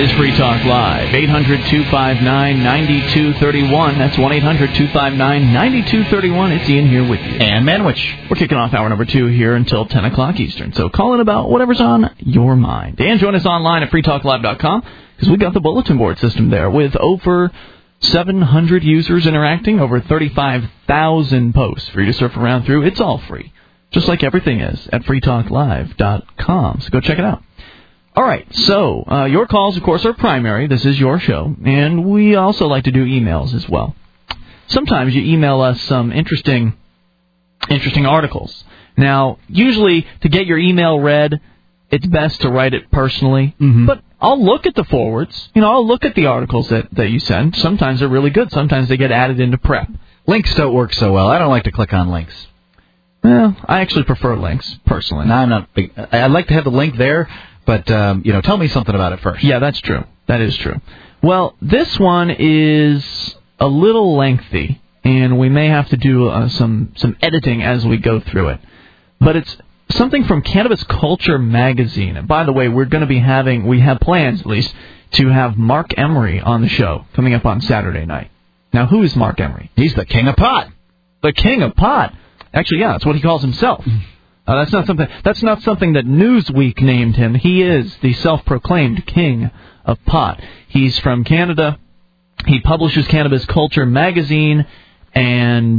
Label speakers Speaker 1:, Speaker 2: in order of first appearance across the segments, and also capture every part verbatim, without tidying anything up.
Speaker 1: is Free Talk Live. eight hundred, two five nine, nine two three one. That's one eight hundred, two five nine, nine two three one. It's Ian here with you.
Speaker 2: And Manwich.
Speaker 1: We're kicking off hour number two here until ten o'clock Eastern. So call in about whatever's on your mind. And join us online at free talk live dot com because we've got the bulletin board system there with over seven hundred users interacting, over thirty-five thousand posts for you to surf around through. It's all free, just like everything is at free talk live dot com. So go check it out. All right, so uh, your calls, of course, are primary. This is your show, and we also like to do emails as well. Sometimes you email us some interesting, interesting articles. Now, usually to get your email read, it's best to write it personally. Mm-hmm. But I'll look at the forwards. You know, I'll look at the articles that, that you send. Sometimes they're really good. Sometimes they get added into prep.
Speaker 2: Links don't work so well. I don't like to click on links.
Speaker 1: Well, I actually prefer links, personally.
Speaker 2: No, I'm not big. I'd like to have the link there. But, um, you know, tell me something about it first.
Speaker 1: Yeah, that's true. That is true. Well, this one is a little lengthy, and we may have to do uh, some, some editing as we go through it. But it's something from Cannabis Culture magazine. And by the way, we're going to be having, we have plans at least, to have Mark Emery on the show coming up on Saturday night. Now, who is Mark Emery?
Speaker 2: He's the king of pot.
Speaker 1: The king of pot. Actually, yeah, that's what he calls himself. Uh, that's not something. That's not something that Newsweek named him. He is the self-proclaimed king of pot. He's from Canada. He publishes Cannabis Culture magazine, and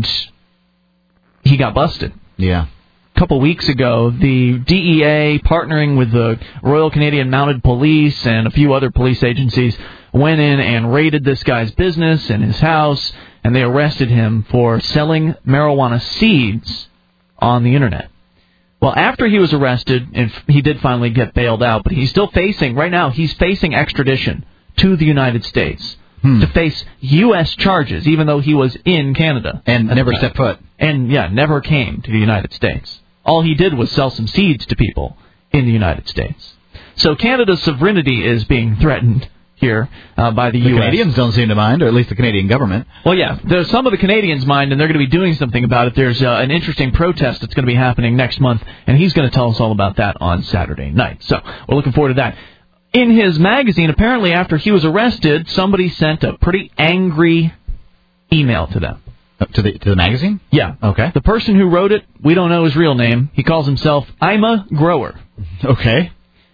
Speaker 1: he got busted.
Speaker 2: Yeah.
Speaker 1: A couple weeks ago, the D E A, partnering with the Royal Canadian Mounted Police and a few other police agencies, went in and raided this guy's business and his house, and they arrested him for selling marijuana seeds on the Internet. Well, after he was arrested, and he did finally get bailed out, but he's still facing, right now, he's facing extradition to the United States hmm. to face U S charges, even though he was in Canada.
Speaker 2: And never stepped foot.
Speaker 1: And, yeah, never came to the United States. All he did was sell some seeds to people in the United States. So Canada's sovereignty is being threatened here uh, by the,
Speaker 2: the
Speaker 1: U S.
Speaker 2: The Canadians don't seem to mind, or at least the Canadian government.
Speaker 1: Well, yeah, there's some of the Canadians mind, and they're going to be doing something about it. There's uh, an interesting protest that's going to be happening next month, and he's going to tell us all about that on Saturday night. So we're looking forward to that. In his magazine, apparently after he was arrested, somebody sent a pretty angry email to them.
Speaker 2: Uh, to the to the magazine?
Speaker 1: Yeah.
Speaker 2: Okay.
Speaker 1: The person who wrote it, we don't know his real name. He calls himself I'm a Grower.
Speaker 2: Okay.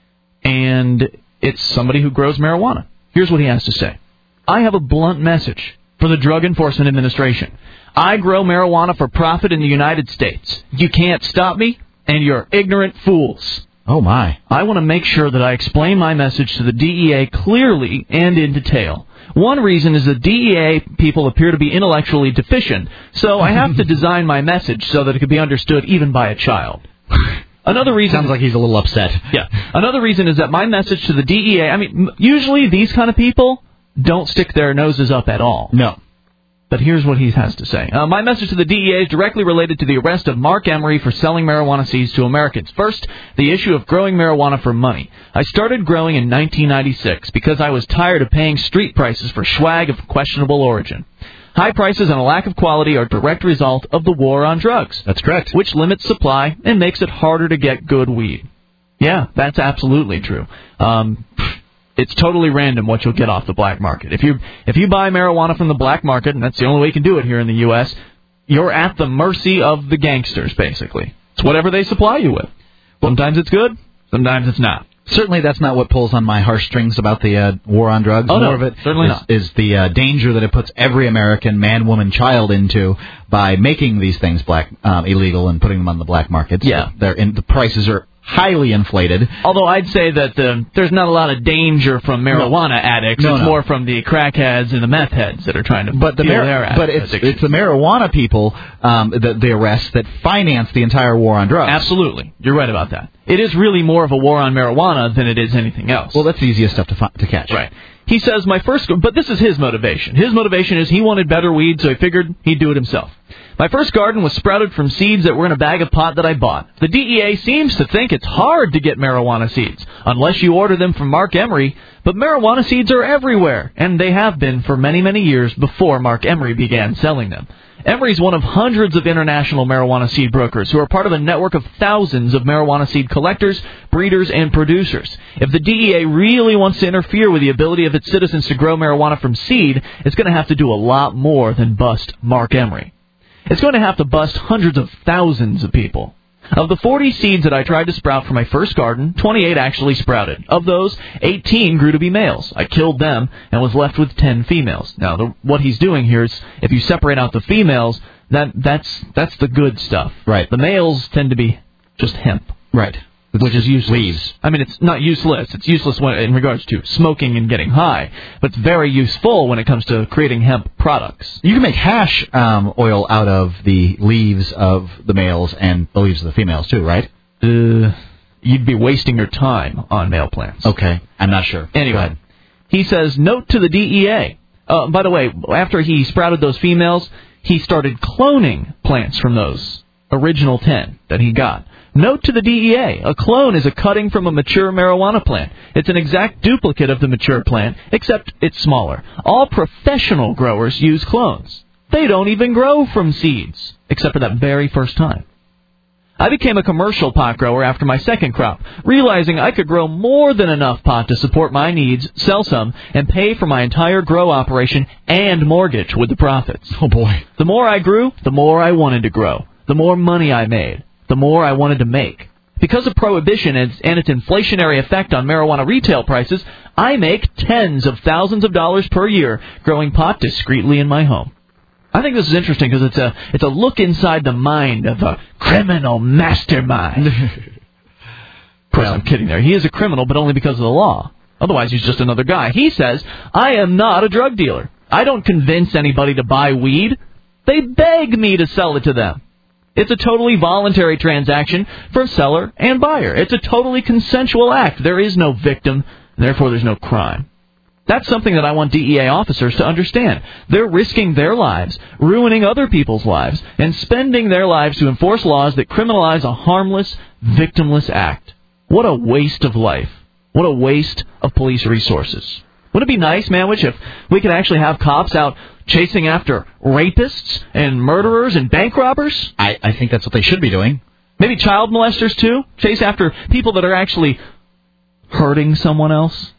Speaker 1: And it's somebody who grows marijuana. Here's what he has to say. I have a blunt message for the Drug Enforcement Administration. I grow marijuana for profit in the United States. You can't stop me, and you're ignorant fools.
Speaker 2: Oh, my.
Speaker 1: I want to make sure that I explain my message to the D E A clearly and in detail. One reason is that D E A people appear to be intellectually deficient, so I have to design my message so that it can be understood even by a child. Another reason
Speaker 2: sounds like he's a little upset.
Speaker 1: Yeah. Another reason is that my message to the D E A, I mean, usually these kind of people don't stick their noses up at all.
Speaker 2: No.
Speaker 1: But here's what he has to say. Uh, my message to the D E A is directly related to the arrest of Mark Emery for selling marijuana seeds to Americans. First, the issue of growing marijuana for money. I started growing in nineteen ninety-six because I was tired of paying street prices for swag of questionable origin. High prices and a lack of quality are a direct result of the war on drugs.
Speaker 2: That's correct.
Speaker 1: Which limits supply and makes it harder to get good weed. Yeah, that's absolutely true. Um, it's totally random what you'll get off the black market. If you if you buy marijuana from the black market, and that's the only way you can do it here in the U S, you're at the mercy of the gangsters, basically. It's whatever they supply you with. Sometimes it's good, sometimes it's not.
Speaker 2: Certainly that's not what pulls on my heartstrings about the uh, war on drugs.
Speaker 1: Oh,
Speaker 2: More
Speaker 1: no,
Speaker 2: of it
Speaker 1: certainly
Speaker 2: is,
Speaker 1: not.
Speaker 2: is the uh, danger that it puts every American man, woman, child into by making these things black um, illegal and putting them on the black market.
Speaker 1: Yeah.
Speaker 2: So they're in, the prices are highly inflated.
Speaker 1: Although I'd say that uh, there's not a lot of danger from marijuana no. addicts.
Speaker 2: No,
Speaker 1: it's
Speaker 2: no.
Speaker 1: more from the crackheads and the meth heads that are trying to
Speaker 2: but the
Speaker 1: deal
Speaker 2: mar-
Speaker 1: their
Speaker 2: But it's,
Speaker 1: addiction.
Speaker 2: it's the marijuana people, um, the, the arrests, that finance the entire war on drugs.
Speaker 1: Absolutely. You're right about that. It is really more of a war on marijuana than it is anything else.
Speaker 2: Well, that's the easiest stuff to, fi- to catch.
Speaker 1: Right. He says, my first... But this is his motivation. His motivation is he wanted better weed, so he figured he'd do it himself. My first garden was sprouted from seeds that were in a bag of pot that I bought. The D E A seems to think it's hard to get marijuana seeds, unless you order them from Mark Emery. But marijuana seeds are everywhere, and they have been for many, many years before Mark Emery began selling them. Emory's one of hundreds of international marijuana seed brokers who are part of a network of thousands of marijuana seed collectors, breeders, and producers. If the D E A really wants to interfere with the ability of its citizens to grow marijuana from seed, it's going to have to do a lot more than bust Mark Emery. It's going to have to bust hundreds of thousands of people. Of the forty seeds that I tried to sprout for my first garden, twenty-eight actually sprouted. Of those, eighteen grew to be males. I killed them and was left with ten females. Now, the, what he's doing here is, if you separate out the females, that that's that's the good stuff.
Speaker 2: Right.
Speaker 1: The males tend to be just hemp.
Speaker 2: Right.
Speaker 1: Which is useless.
Speaker 2: Leaves.
Speaker 1: I mean, it's not useless. It's useless when, in regards to smoking and getting high, but it's very useful when it comes to creating hemp products.
Speaker 2: You can make hash um, oil out of the leaves of the males and the leaves of the females, too, right?
Speaker 1: Uh, you'd be wasting your time on male plants.
Speaker 2: Okay. I'm not sure.
Speaker 1: Anyway, he says, note to the D E A. Uh, by the way, after he sprouted those females, he started cloning plants from those original ten that he got. Note to the D E A, a clone is a cutting from a mature marijuana plant. It's an exact duplicate of the mature plant, except it's smaller. All professional growers use clones. They don't even grow from seeds, except for that very first time. I became a commercial pot grower after my second crop, realizing I could grow more than enough pot to support my needs, sell some, and pay for my entire grow operation and mortgage with the profits.
Speaker 2: Oh, boy.
Speaker 1: The more I grew, the more I wanted to grow. The more money I made, the more I wanted to make. Because of prohibition and its inflationary effect on marijuana retail prices, I make tens of thousands of dollars per year growing pot discreetly in my home. I think this is interesting because it's a it's a look inside the mind of a criminal mastermind. Of course, I'm kidding there. He is a criminal, but only because of the law. Otherwise, he's just another guy. He says, I am not a drug dealer. I don't convince anybody to buy weed. They beg me to sell it to them. It's a totally voluntary transaction for seller and buyer. It's a totally consensual act. There is no victim, and therefore there's no crime. That's something that I want D E A officers to understand. They're risking their lives, ruining other people's lives, and spending their lives to enforce laws that criminalize a harmless, victimless act. What a waste of life. What a waste of police resources. Wouldn't it be nice, Manwich, if we could actually have cops out chasing after rapists and murderers and bank robbers?
Speaker 2: I, I think that's what they should be doing.
Speaker 1: Maybe child molesters, too? Chase after people that are actually hurting someone else?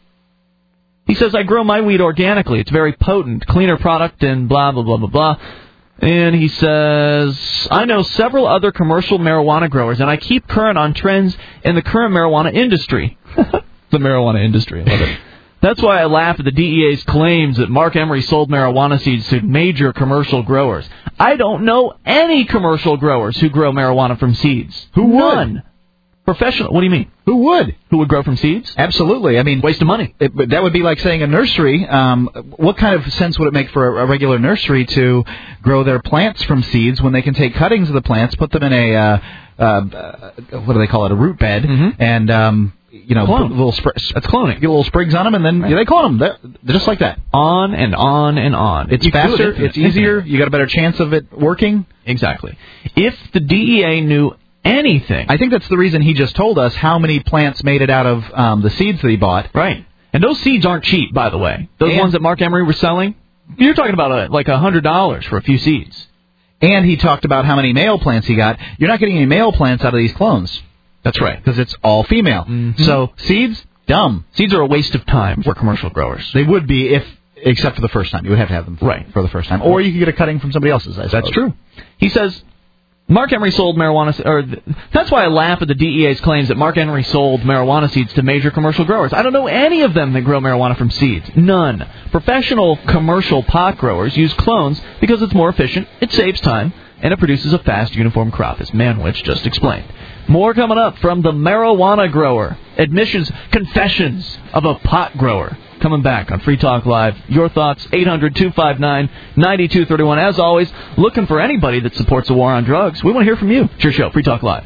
Speaker 1: He says, I grow my weed organically. It's very potent, cleaner product, and blah, blah, blah, blah, blah. And he says, I know several other commercial marijuana growers, and I keep current on trends in the current marijuana industry. The marijuana industry, I love it. That's why I laugh at the D E A's claims that Mark Emery sold marijuana seeds to major commercial growers. I don't know any commercial growers who grow marijuana from seeds.
Speaker 2: Who would?
Speaker 1: None. Professional. What do you mean?
Speaker 2: Who would?
Speaker 1: Who would grow from seeds?
Speaker 2: Absolutely. I mean,
Speaker 1: waste of money.
Speaker 2: It, but that would be like saying a nursery. Um, what kind of sense would it make for a, a regular nursery to grow their plants from seeds when they can take cuttings of the plants, put them in a uh, uh, what do they call it, a root bed,
Speaker 1: mm-hmm.
Speaker 2: and um, you know,
Speaker 1: Clone.
Speaker 2: put little spr-
Speaker 1: that's cloning.
Speaker 2: Get little sprigs on them, and then right. yeah, they clone them. They're, they're just like that.
Speaker 1: On and on and on.
Speaker 2: It's
Speaker 1: you
Speaker 2: faster.
Speaker 1: It
Speaker 2: it's easier. You got a better chance of it working.
Speaker 1: Exactly. If the D E A knew anything,
Speaker 2: I think that's the reason he just told us how many plants made it out of um, the seeds that he bought.
Speaker 1: Right. And those seeds aren't cheap, by the way. Those
Speaker 2: and,
Speaker 1: ones that Mark Emery was selling, you're talking about a, like a hundred dollars for a few seeds.
Speaker 2: And he talked about how many male plants he got. You're not getting any male plants out of these clones.
Speaker 1: That's right.
Speaker 2: Because it's all female.
Speaker 1: Mm-hmm.
Speaker 2: So seeds, dumb.
Speaker 1: Seeds are a waste of time for commercial growers.
Speaker 2: They would be if, except for the first time. You would have to have them for,
Speaker 1: right.
Speaker 2: for the first time. Or you could get a cutting from somebody else's, I suppose.
Speaker 1: That's true. He says, Mark Emery sold marijuana, or that's why I laugh at the D E A's claims that Mark Emery sold marijuana seeds to major commercial growers. I don't know any of them that grow marijuana from seeds. None. Professional commercial pot growers use clones because it's more efficient, it saves time, and it produces a fast, uniform crop, as Manwich just explained. More coming up from the marijuana grower. Admissions, confessions of a pot grower. Coming back on Free Talk Live. Your thoughts, eight hundred, two five nine, nine two three one. As always, looking for anybody that supports the war on drugs. We want to hear from you. It's your show, Free Talk Live.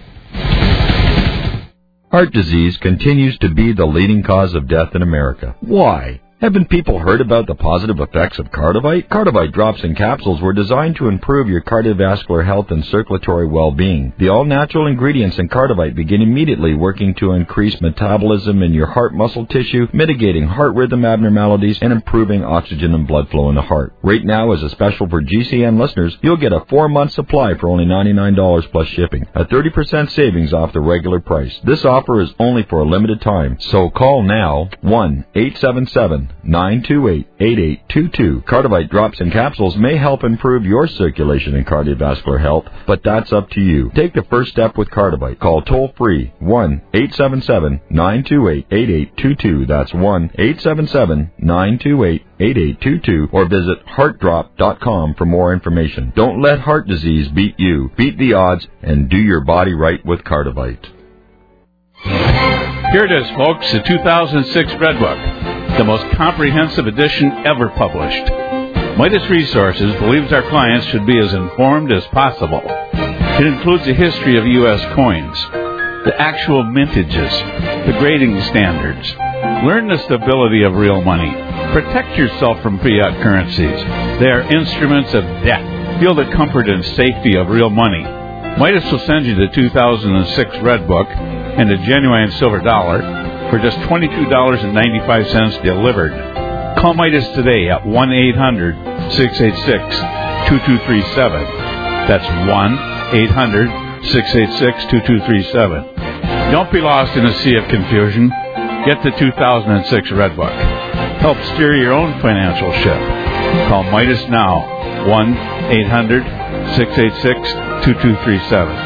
Speaker 3: Heart disease continues to be the leading cause of death in America. Why? Haven't people heard about the positive effects of Cardivite? Cardivite drops and capsules were designed to improve your cardiovascular health and circulatory well-being. The all-natural ingredients in Cardivite begin immediately working to increase metabolism in your heart muscle tissue, mitigating heart rhythm abnormalities, and improving oxygen and blood flow in the heart. Right now, as a special for G C N listeners, you'll get a four-month supply for only ninety-nine dollars plus shipping, a thirty percent savings off the regular price. This offer is only for a limited time, so call now, one eight seven seven nine two eight, eight eight two two. Cardivite drops and capsules may help improve your circulation and cardiovascular health, but that's up to you. Take the first step with Cardivite. Call toll-free one eight seven seven nine two eight, eight eight two two. That's one eight seven seven nine two eight, eight eight two two, or visit heart drop dot com for more information. Don't let heart disease beat you. Beat the odds and do your body right with Cardivite.
Speaker 4: Here it is, folks, the two thousand six Red Book, the most comprehensive edition ever published. Midas Resources believes our clients should be as informed as possible. It includes a history of U S coins, the actual mintages, the grading standards. Learn the stability of real money. Protect yourself from fiat currencies. They are instruments of debt. Feel the comfort and safety of real money. Midas will send you the two thousand six Red Book and a genuine silver dollar for just twenty-two dollars and ninety-five cents delivered. Call Midas today at one eight hundred six eight six two two three seven. That's one eight hundred six eight six two two three seven. Don't be lost in a sea of confusion. Get the two thousand six Red Book. Help steer your own financial ship. Call Midas now, one eight hundred six eight six two two three seven.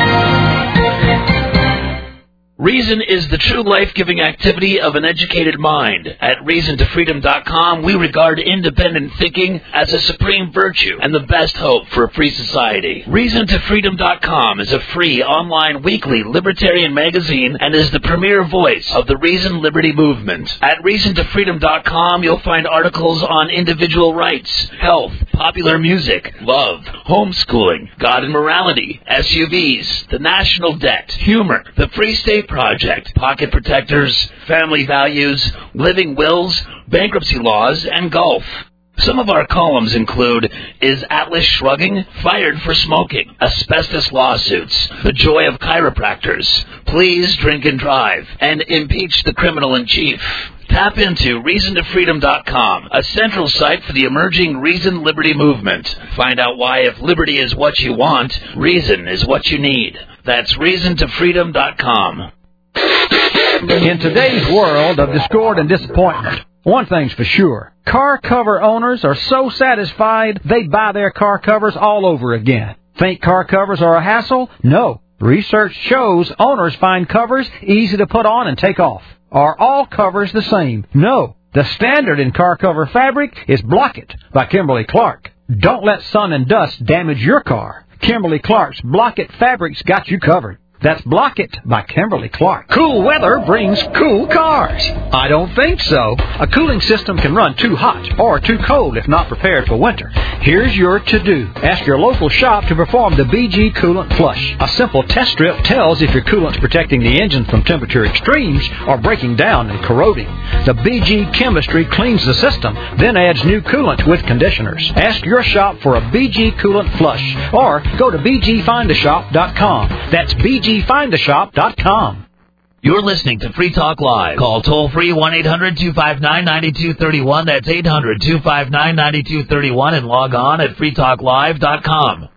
Speaker 5: Reason is the true life-giving activity of an educated mind. At reason to freedom dot com, we regard independent thinking as a supreme virtue and the best hope for a free society. reason to freedom dot com is a free online weekly libertarian magazine and is the premier voice of the Reason Liberty movement. At reason to freedom dot com, you'll find articles on individual rights, health, popular music, love, homeschooling, God and morality, S U Vs, the national debt, humor, the Free State Project, pocket protectors, family values, living wills, bankruptcy laws, and golf. Some of our columns include Is Atlas Shrugging? Fired for Smoking, Asbestos Lawsuits, The Joy of Chiropractors, Please Drink and Drive, and Impeach the Criminal in Chief. Tap into reason to freedom dot com, a central site for the emerging Reason Liberty movement. Find out why if liberty is what you want, reason is what you need. That's reason to freedom dot com.
Speaker 6: In today's world of discord and disappointment, one thing's for sure. Car cover owners are so satisfied they buy their car covers all over again. Think car covers are a hassle? No. Research shows owners find covers easy to put on and take off. Are all covers the same? No. The standard in car cover fabric is Block-It by Kimberly Clark. Don't let sun and dust damage your car. Kimberly Clark's Block-It fabric's got you covered. That's Block-It by Kimberly Clark. Cool weather brings cool cars. I don't think so. A cooling system can run too hot or too cold if not prepared for winter. Here's your to-do. Ask your local shop to perform the B G Coolant Flush. A simple test strip tells if your coolant's protecting the engine from temperature extremes or breaking down and corroding. The B G chemistry cleans the system, then adds new coolant with conditioners. Ask your shop for a B G Coolant Flush or go to b g find a shop dot com. That's b g find a shop dot com.
Speaker 5: You're listening to Free Talk Live. Call toll-free one eight hundred two five nine nine two three one. That's eight hundred two five nine nine two three one and log on at free talk live dot com.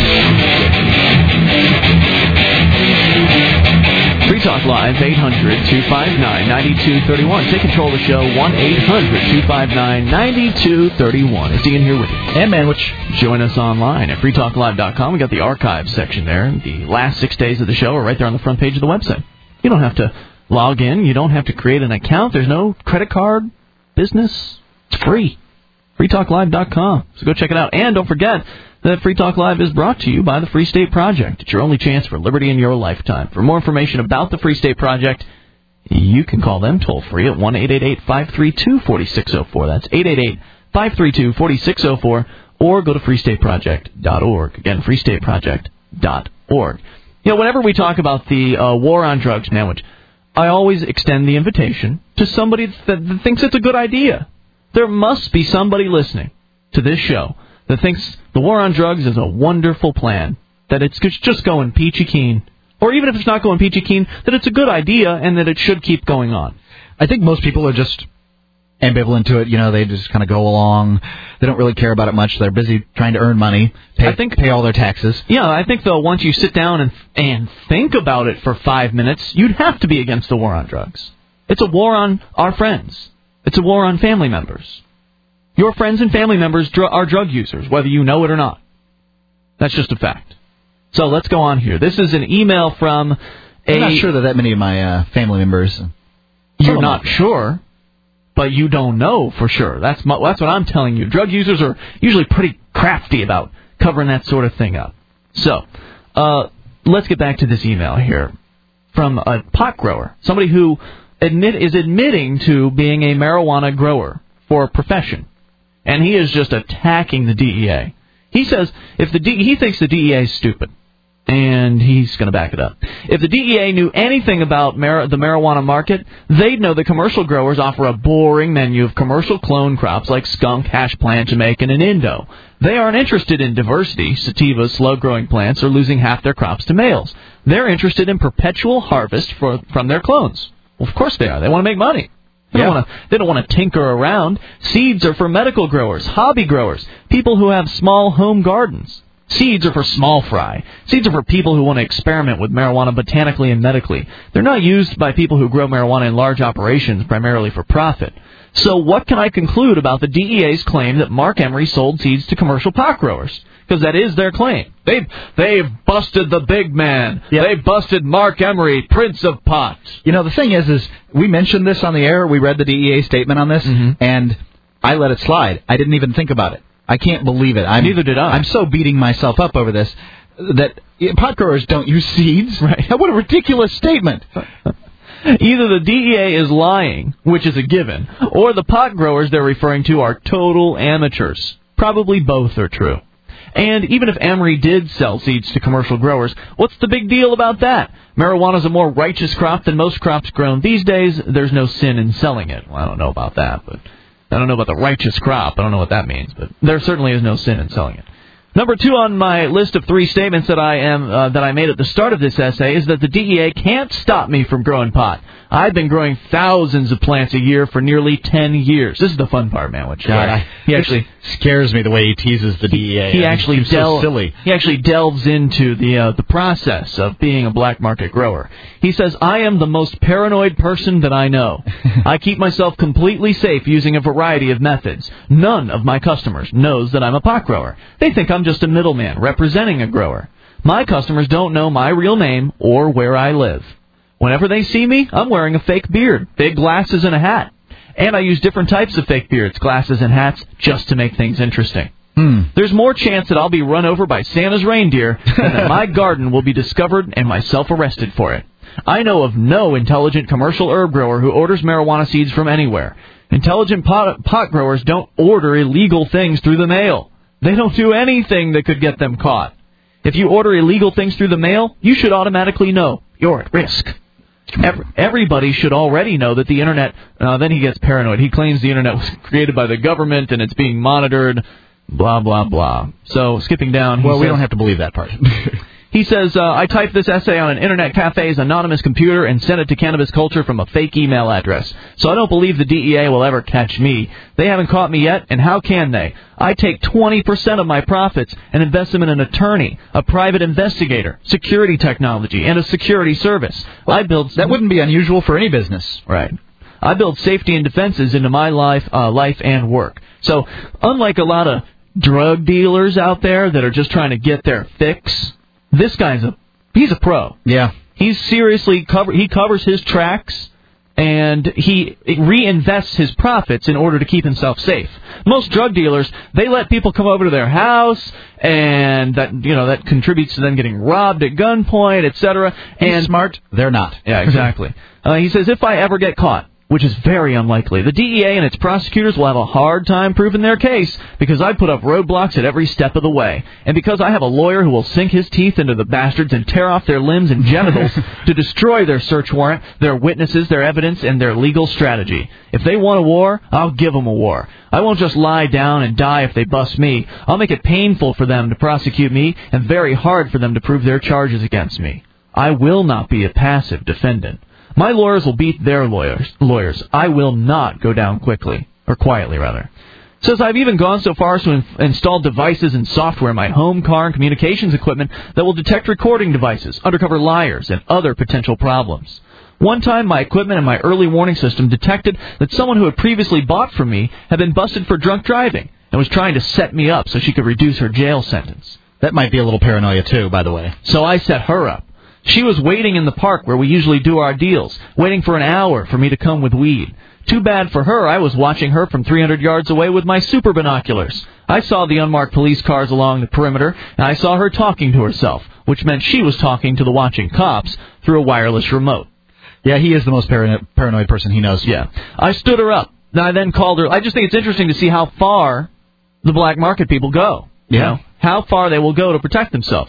Speaker 1: Free Talk Live, eight hundred two five nine nine two three one. Take control of the show, one eight hundred two five nine nine two three one. It's Ian here with you.
Speaker 2: And Manwich.
Speaker 1: Join us online at free talk live dot com. We got the archives section there. The last six days of the show are right there on the front page of the website. You don't have to log in. You don't have to create an account. There's no credit card business. It's free. free talk live dot com. So go check it out. And don't forget that Free Talk Live is brought to you by the Free State Project. It's your only chance for liberty in your lifetime. For more information about the Free State Project, you can call them toll-free at one eight eight eight five three two four six zero four. That's eight eight eight five three two four six zero four. Or go to free state project dot org. Again, free state project dot org. You know, whenever we talk about the uh, war on drugs, man, which I always extend the invitation to somebody that, that thinks it's a good idea. There must be somebody listening to this show that thinks the war on drugs is a wonderful plan, that it's just going peachy keen, or even if it's not going peachy keen, that it's a good idea and that it should keep going on.
Speaker 2: I think most people are just ambivalent to it. You know, they just kind of go along. They don't really care about it much. They're busy trying to earn money, pay,
Speaker 1: I think,
Speaker 2: pay all their taxes.
Speaker 1: Yeah, I think, though, once you sit down and and think about it for five minutes, you'd have to be against the war on drugs. It's a war on our friends. It's a war on family members. Your friends and family members dr- are drug users, whether you know it or not. That's just a fact. So let's go on here. This is an email from a...
Speaker 2: I'm not sure that that many of my uh, family members...
Speaker 1: You're not sure, but you don't know for sure. That's my, that's what I'm telling you. Drug users are usually pretty crafty about covering that sort of thing up. So, uh, let's get back to this email here from a pot grower, somebody who admit is admitting to being a marijuana grower for a profession, and he is just attacking the D E A. He says if the D, he thinks the D E A is stupid. And he's going to back it up. If the D E A knew anything about mar- the marijuana market, they'd know that commercial growers offer a boring menu of commercial clone crops like skunk, hash plant, Jamaican, and Indo. They aren't interested in diversity. Sativas, slow-growing plants are losing half their crops to males. They're interested in perpetual harvest for, from their clones. Well, of course they are. They want to make money. They don't, yeah. want to, they don't want to tinker around. Seeds are for medical growers, hobby growers, people who have small home gardens. Seeds are for small fry. Seeds are for people who want to experiment with marijuana botanically and medically. They're not used by people who grow marijuana in large operations, primarily for profit. So what can I conclude about the D E A's claim that Mark Emery sold seeds to commercial pot growers? Because that is their claim. They've, they've busted the big man. Yep. They busted Mark Emery, Prince of Pot.
Speaker 2: You know, the thing is, is we mentioned this on the air. We read the D E A statement on this, mm-hmm. and I let it slide. I didn't even think about it. I can't believe it. I'm,
Speaker 1: Neither did I.
Speaker 2: I'm so beating myself up over this that pot growers don't use seeds.
Speaker 1: Right.
Speaker 2: What a ridiculous statement.
Speaker 1: Either the D E A is lying, which is a given, or the pot growers they're referring to are total amateurs. Probably both are true. And even if Emery did sell seeds to commercial growers, what's the big deal about that? Marijuana is a more righteous crop than most crops grown these days. There's no sin in selling it. Well, I don't know about that, but... I don't know about the righteous crop. I don't know what that means, but there certainly is no sin in selling it. Number two on my list of three statements that I am uh, that I made at the start of this essay is that the D E A can't stop me from growing pot. I've been growing thousands of plants a year for nearly ten years. This is the fun part, man. Which
Speaker 2: God, I,
Speaker 1: he actually
Speaker 2: scares me the way he teases the D E A.
Speaker 1: He, he actually del-
Speaker 2: so silly.
Speaker 1: He actually delves into the uh, the process of being a black market grower. He says, "I am the most paranoid person that I know. I keep myself completely safe using a variety of methods. None of my customers knows that I'm a pot grower. They think I'm just a middleman representing a grower. My customers don't know my real name or where I live. Whenever they see me, I'm wearing a fake beard, big glasses, and a hat. And I use different types of fake beards, glasses, and hats just to make things interesting. Hmm. There's more chance that I'll be run over by Santa's reindeer than that my garden will be discovered and myself arrested for it. I know of no intelligent commercial herb grower who orders marijuana seeds from anywhere. Intelligent pot, pot growers don't order illegal things through the mail. They don't do anything that could get them caught. If you order illegal things through the mail, you should automatically know you're at risk. Everybody should already know that the Internet, uh, then he gets paranoid. He claims the Internet was created by the government and it's being monitored, blah, blah, blah. So, skipping down.
Speaker 2: Well, we
Speaker 1: says,
Speaker 2: don't have to believe that part.
Speaker 1: He says, uh, I typed this essay on an Internet cafe's anonymous computer and sent it to Cannabis Culture from a fake email address. So I don't believe the D E A will ever catch me. They haven't caught me yet, and how can they? I take twenty percent of my profits and invest them in an attorney, a private investigator, security technology, and a security service.
Speaker 2: Well,
Speaker 1: I build...
Speaker 2: That wouldn't be unusual for any business.
Speaker 1: Right. I build safety and defenses into my life, uh, life and work. So, unlike a lot of drug dealers out there that are just trying to get their fix... This guy's a, he's a pro.
Speaker 2: Yeah.
Speaker 1: He's seriously, cover, he covers his tracks, and he reinvests his profits in order to keep himself safe. Most drug dealers, they let people come over to their house, and that, you know, that contributes to them getting robbed at gunpoint, et cetera. And
Speaker 2: he's smart, they're not.
Speaker 1: Yeah, exactly. uh, he says, if I ever get caught, which is very unlikely. The D E A and its prosecutors will have a hard time proving their case because I put up roadblocks at every step of the way. And because I have a lawyer who will sink his teeth into the bastards and tear off their limbs and genitals to destroy their search warrant, their witnesses, their evidence, and their legal strategy. If they want a war, I'll give them a war. I won't just lie down and die if they bust me. I'll make it painful for them to prosecute me and very hard for them to prove their charges against me. I will not be a passive defendant. My lawyers will beat their lawyers. Lawyers. I will not go down quickly, or quietly, rather. Says I've even gone so far as to in- install devices and software in my home, car, and communications equipment that will detect recording devices, undercover liars, and other potential problems. One time, my equipment and my early warning system detected that someone who had previously bought from me had been busted for drunk driving and was trying to set me up so she could reduce her jail sentence.
Speaker 2: That might be a little paranoia, too, by the way.
Speaker 1: So I set her up. She was waiting in the park where we usually do our deals, waiting for an hour for me to come with weed. Too bad for her, I was watching her from three hundred yards away with my super binoculars. I saw the unmarked police cars along the perimeter, and I saw her talking to herself, which meant she was talking to the watching cops through a wireless remote.
Speaker 2: Yeah, he is the most parano- paranoid person he knows.
Speaker 1: Yeah. I stood her up. I then called her. I just think it's interesting to see how far the black market people go. You
Speaker 2: Yeah.
Speaker 1: know, how far they will go to protect themselves.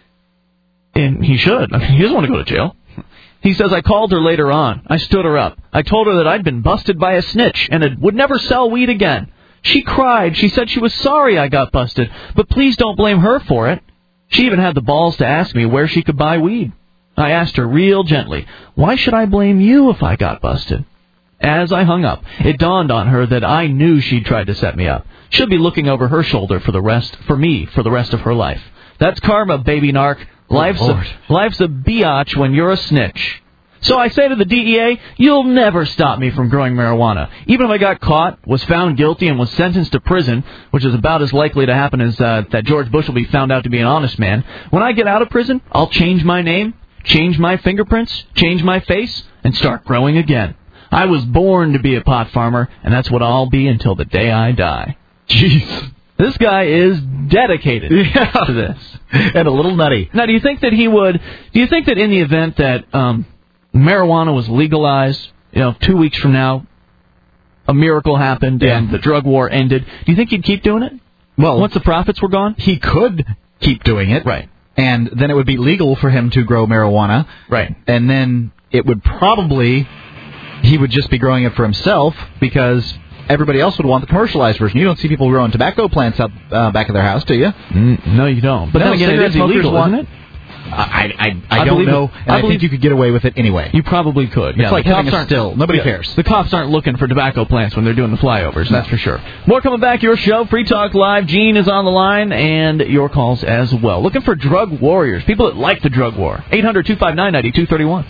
Speaker 1: And he should. I mean, he doesn't want to go to jail. He says, I called her later on. I stood her up. I told her that I'd been busted by a snitch and it would never sell weed again. She cried. She said she was sorry I got busted, but please don't blame her for it. She even had the balls to ask me where she could buy weed. I asked her real gently, why should I blame you if I got busted? As I hung up, it dawned on her that I knew she'd tried to set me up. She'll be looking over her shoulder for the rest, for me, for the rest of her life. That's karma, baby narc. Life's a, life's a biatch when you're a snitch. So I say to the D E A, you'll never stop me from growing marijuana. Even if I got caught, was found guilty, and was sentenced to prison, which is about as likely to happen as uh, that George Bush will be found out to be an honest man, when I get out of prison, I'll change my name, change my fingerprints, change my face, and start growing again. I was born to be a pot farmer, and that's what I'll be until the day I die. Jeez. This guy is dedicated yeah. to this.
Speaker 2: And a little nutty.
Speaker 1: Now, do you think that he would, do you think that in the event that um, marijuana was legalized, you know, two weeks from now, a miracle happened yeah. and the drug war ended, do you think he'd keep doing it? Well, once the profits were gone?
Speaker 2: He could keep doing it.
Speaker 1: Right.
Speaker 2: And then it would be legal for him to grow marijuana.
Speaker 1: Right.
Speaker 2: And then it would probably, he would just be growing it for himself because everybody else would want the commercialized version. You don't see people growing tobacco plants out uh, back of their house, do you?
Speaker 1: Mm, no, you don't. But
Speaker 2: no,
Speaker 1: then again, it is illegal,
Speaker 2: want,
Speaker 1: isn't it?
Speaker 2: I I, I, I don't know,
Speaker 1: it,
Speaker 2: and I, I think you could get away with it anyway.
Speaker 1: You probably could.
Speaker 2: It's
Speaker 1: yeah,
Speaker 2: like having a still. Nobody yeah, cares.
Speaker 1: The cops aren't looking for tobacco plants when they're doing the flyovers, that's for sure. More coming back, your show, Free Talk Live. Gene is on the line, and your calls as well. Looking for drug warriors, people that like the drug war. eight hundred two five nine nine two three one.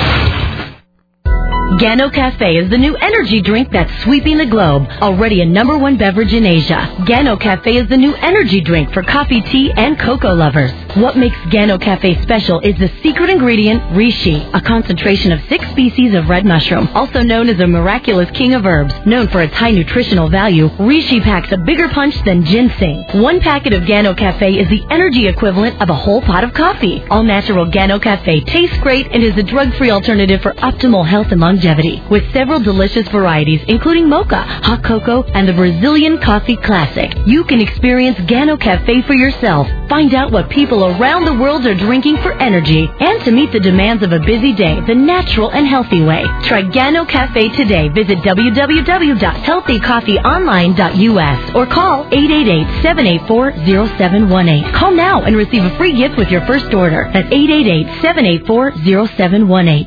Speaker 7: Gano Cafe is the new energy drink that's sweeping the globe. Already a number one beverage in Asia, Gano Cafe is the new energy drink for coffee, tea, and cocoa lovers. What makes Gano Cafe special is the secret ingredient, reishi, a concentration of six species of red mushroom, also known as a miraculous king of herbs. Known for its high nutritional value, reishi packs a bigger punch than ginseng. One packet of Gano Cafe is the energy equivalent of a whole pot of coffee. All natural Gano Cafe tastes great and is a drug-free alternative for optimal health and longevity. With several delicious varieties, including mocha, hot cocoa, and the Brazilian coffee classic. You can experience Gano Cafe for yourself. Find out what people around the world are drinking for energy and to meet the demands of a busy day the natural and healthy way. Try Gano Cafe today. Visit w w w dot healthy coffee online dot u s or call eight eight eight, seven eight four, zero seven one eight. Call now and receive a free gift with your first order. That's eight eight eight, seven eight four, zero seven one eight.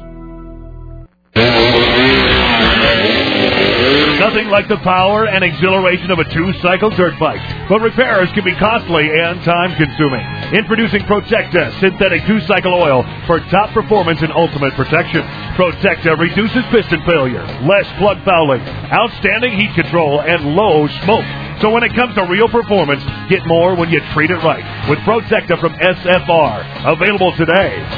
Speaker 8: Nothing like the power and exhilaration of a two-cycle dirt bike, but repairs can be costly and time-consuming. Introducing Protecta synthetic two-cycle oil for top performance and ultimate protection. Protecta reduces piston failure, less plug fouling, outstanding heat control, and low smoke. So when it comes to real performance, get more when you treat it right with Protecta from S F R. Available today.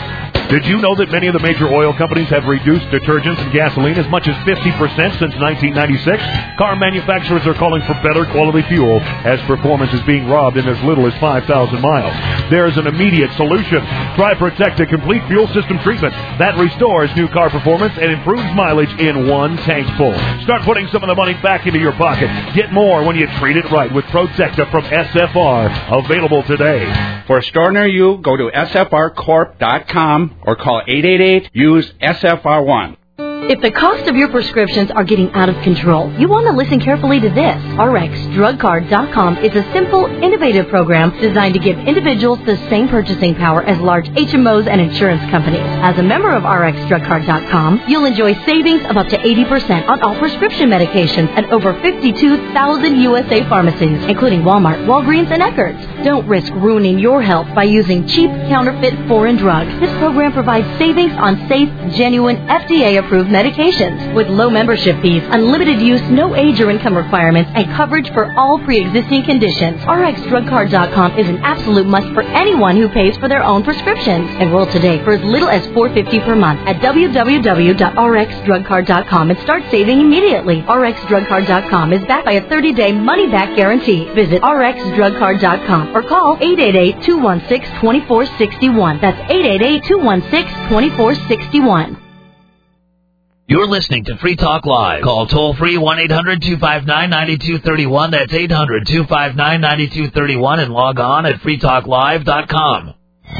Speaker 8: Did you know that many of the major oil companies have reduced detergents and gasoline as much as fifty percent since nineteen ninety-six? Car manufacturers are calling for better quality fuel as performance is being robbed in as little as five thousand miles. There's an immediate solution. Try Protect, a complete fuel system treatment that restores new car performance and improves mileage in one tank full. Start putting some of the money back into your pocket. Get more when you treat it right with Protecta from S F R. Available today.
Speaker 9: For a store near you, go to S F R corp dot com or call eight eight eight, use S F R one.
Speaker 7: If the cost of your prescriptions are getting out of control, you want to listen carefully to this. R X drug card dot com is a simple, innovative program designed to give individuals the same purchasing power as large H M Os and insurance companies. As a member of R X drug card dot com, you'll enjoy savings of up to eighty percent on all prescription medications at over fifty-two thousand U S A pharmacies, including Walmart, Walgreens, and Eckerd's. Don't risk ruining your health by using cheap, counterfeit, foreign drugs. This program provides savings on safe, genuine, F D A-approved medications with low membership fees, unlimited use, no age or income requirements, and coverage for all pre-existing conditions. R X drug card dot com is an absolute must for anyone who pays for their own prescriptions. Enroll today for as little as four dollars and fifty cents per month at w w w dot r x drug card dot com and start saving immediately. R X drug card dot com is backed by a thirty-day money-back guarantee. Visit R X drug card dot com or call eight eight eight, two one six, two four six one. That's eight eight eight, two one six, two four six one.
Speaker 5: You're listening to Free Talk Live. Call toll-free one eight hundred two five nine nine two three one. That's eight hundred two five nine nine two three one and log on at free talk live dot com.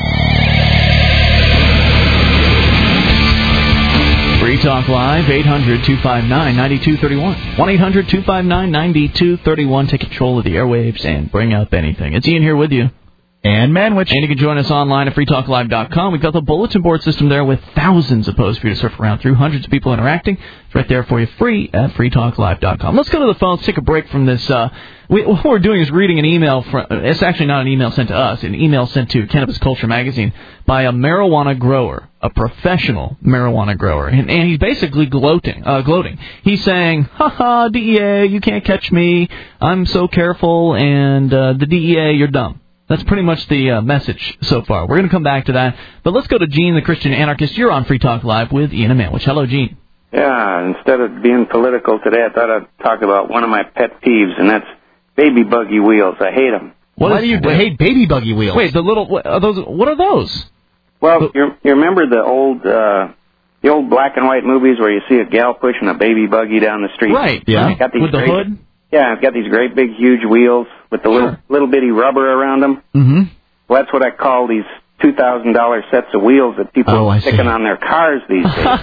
Speaker 1: Free Talk Live, eight hundred two five nine nine two three one. one eight hundred two five nine nine two three one. Take control of the airwaves and bring up anything. It's Ian here with you.
Speaker 2: And Manwich.
Speaker 1: And you can join us online at free talk live dot com. We've got the bulletin board system there with thousands of posts for you to surf around through, hundreds of people interacting. It's right there for you, free at free talk live dot com. Let's go to the phones, take a break from this. Uh, we, what we're doing is reading an email. From, it's actually not an email sent to us, an email sent to Cannabis Culture Magazine by a marijuana grower, a professional marijuana grower. And, and he's basically gloating, uh, gloating. He's saying, ha-ha, D E A, you can't catch me. I'm so careful, and uh, the D E A, you're dumb. That's pretty much the uh, message so far. We're going to come back to that. But let's go to Gene, the Christian anarchist. You're on Free Talk Live with Ian and Manwich. Hello, Gene.
Speaker 10: Yeah, instead of being political today, I thought I'd talk about one of my pet peeves, and that's baby buggy wheels. I hate them.
Speaker 2: What Why do you wait, hate baby buggy wheels?
Speaker 1: Wait, the little what are those? What are those?
Speaker 10: Well, you you remember the old uh, the old black and white movies where you see a gal pushing a baby buggy down the street?
Speaker 1: Right. Yeah.
Speaker 10: Got these
Speaker 1: with the
Speaker 10: great,
Speaker 1: hood.
Speaker 10: Yeah, I've got these great big huge wheels with the little
Speaker 1: sure.
Speaker 10: little bitty rubber around them.
Speaker 2: Mm-hmm.
Speaker 10: Well, that's what I call these two thousand dollar sets of wheels that people
Speaker 2: oh,
Speaker 10: are sticking on their cars these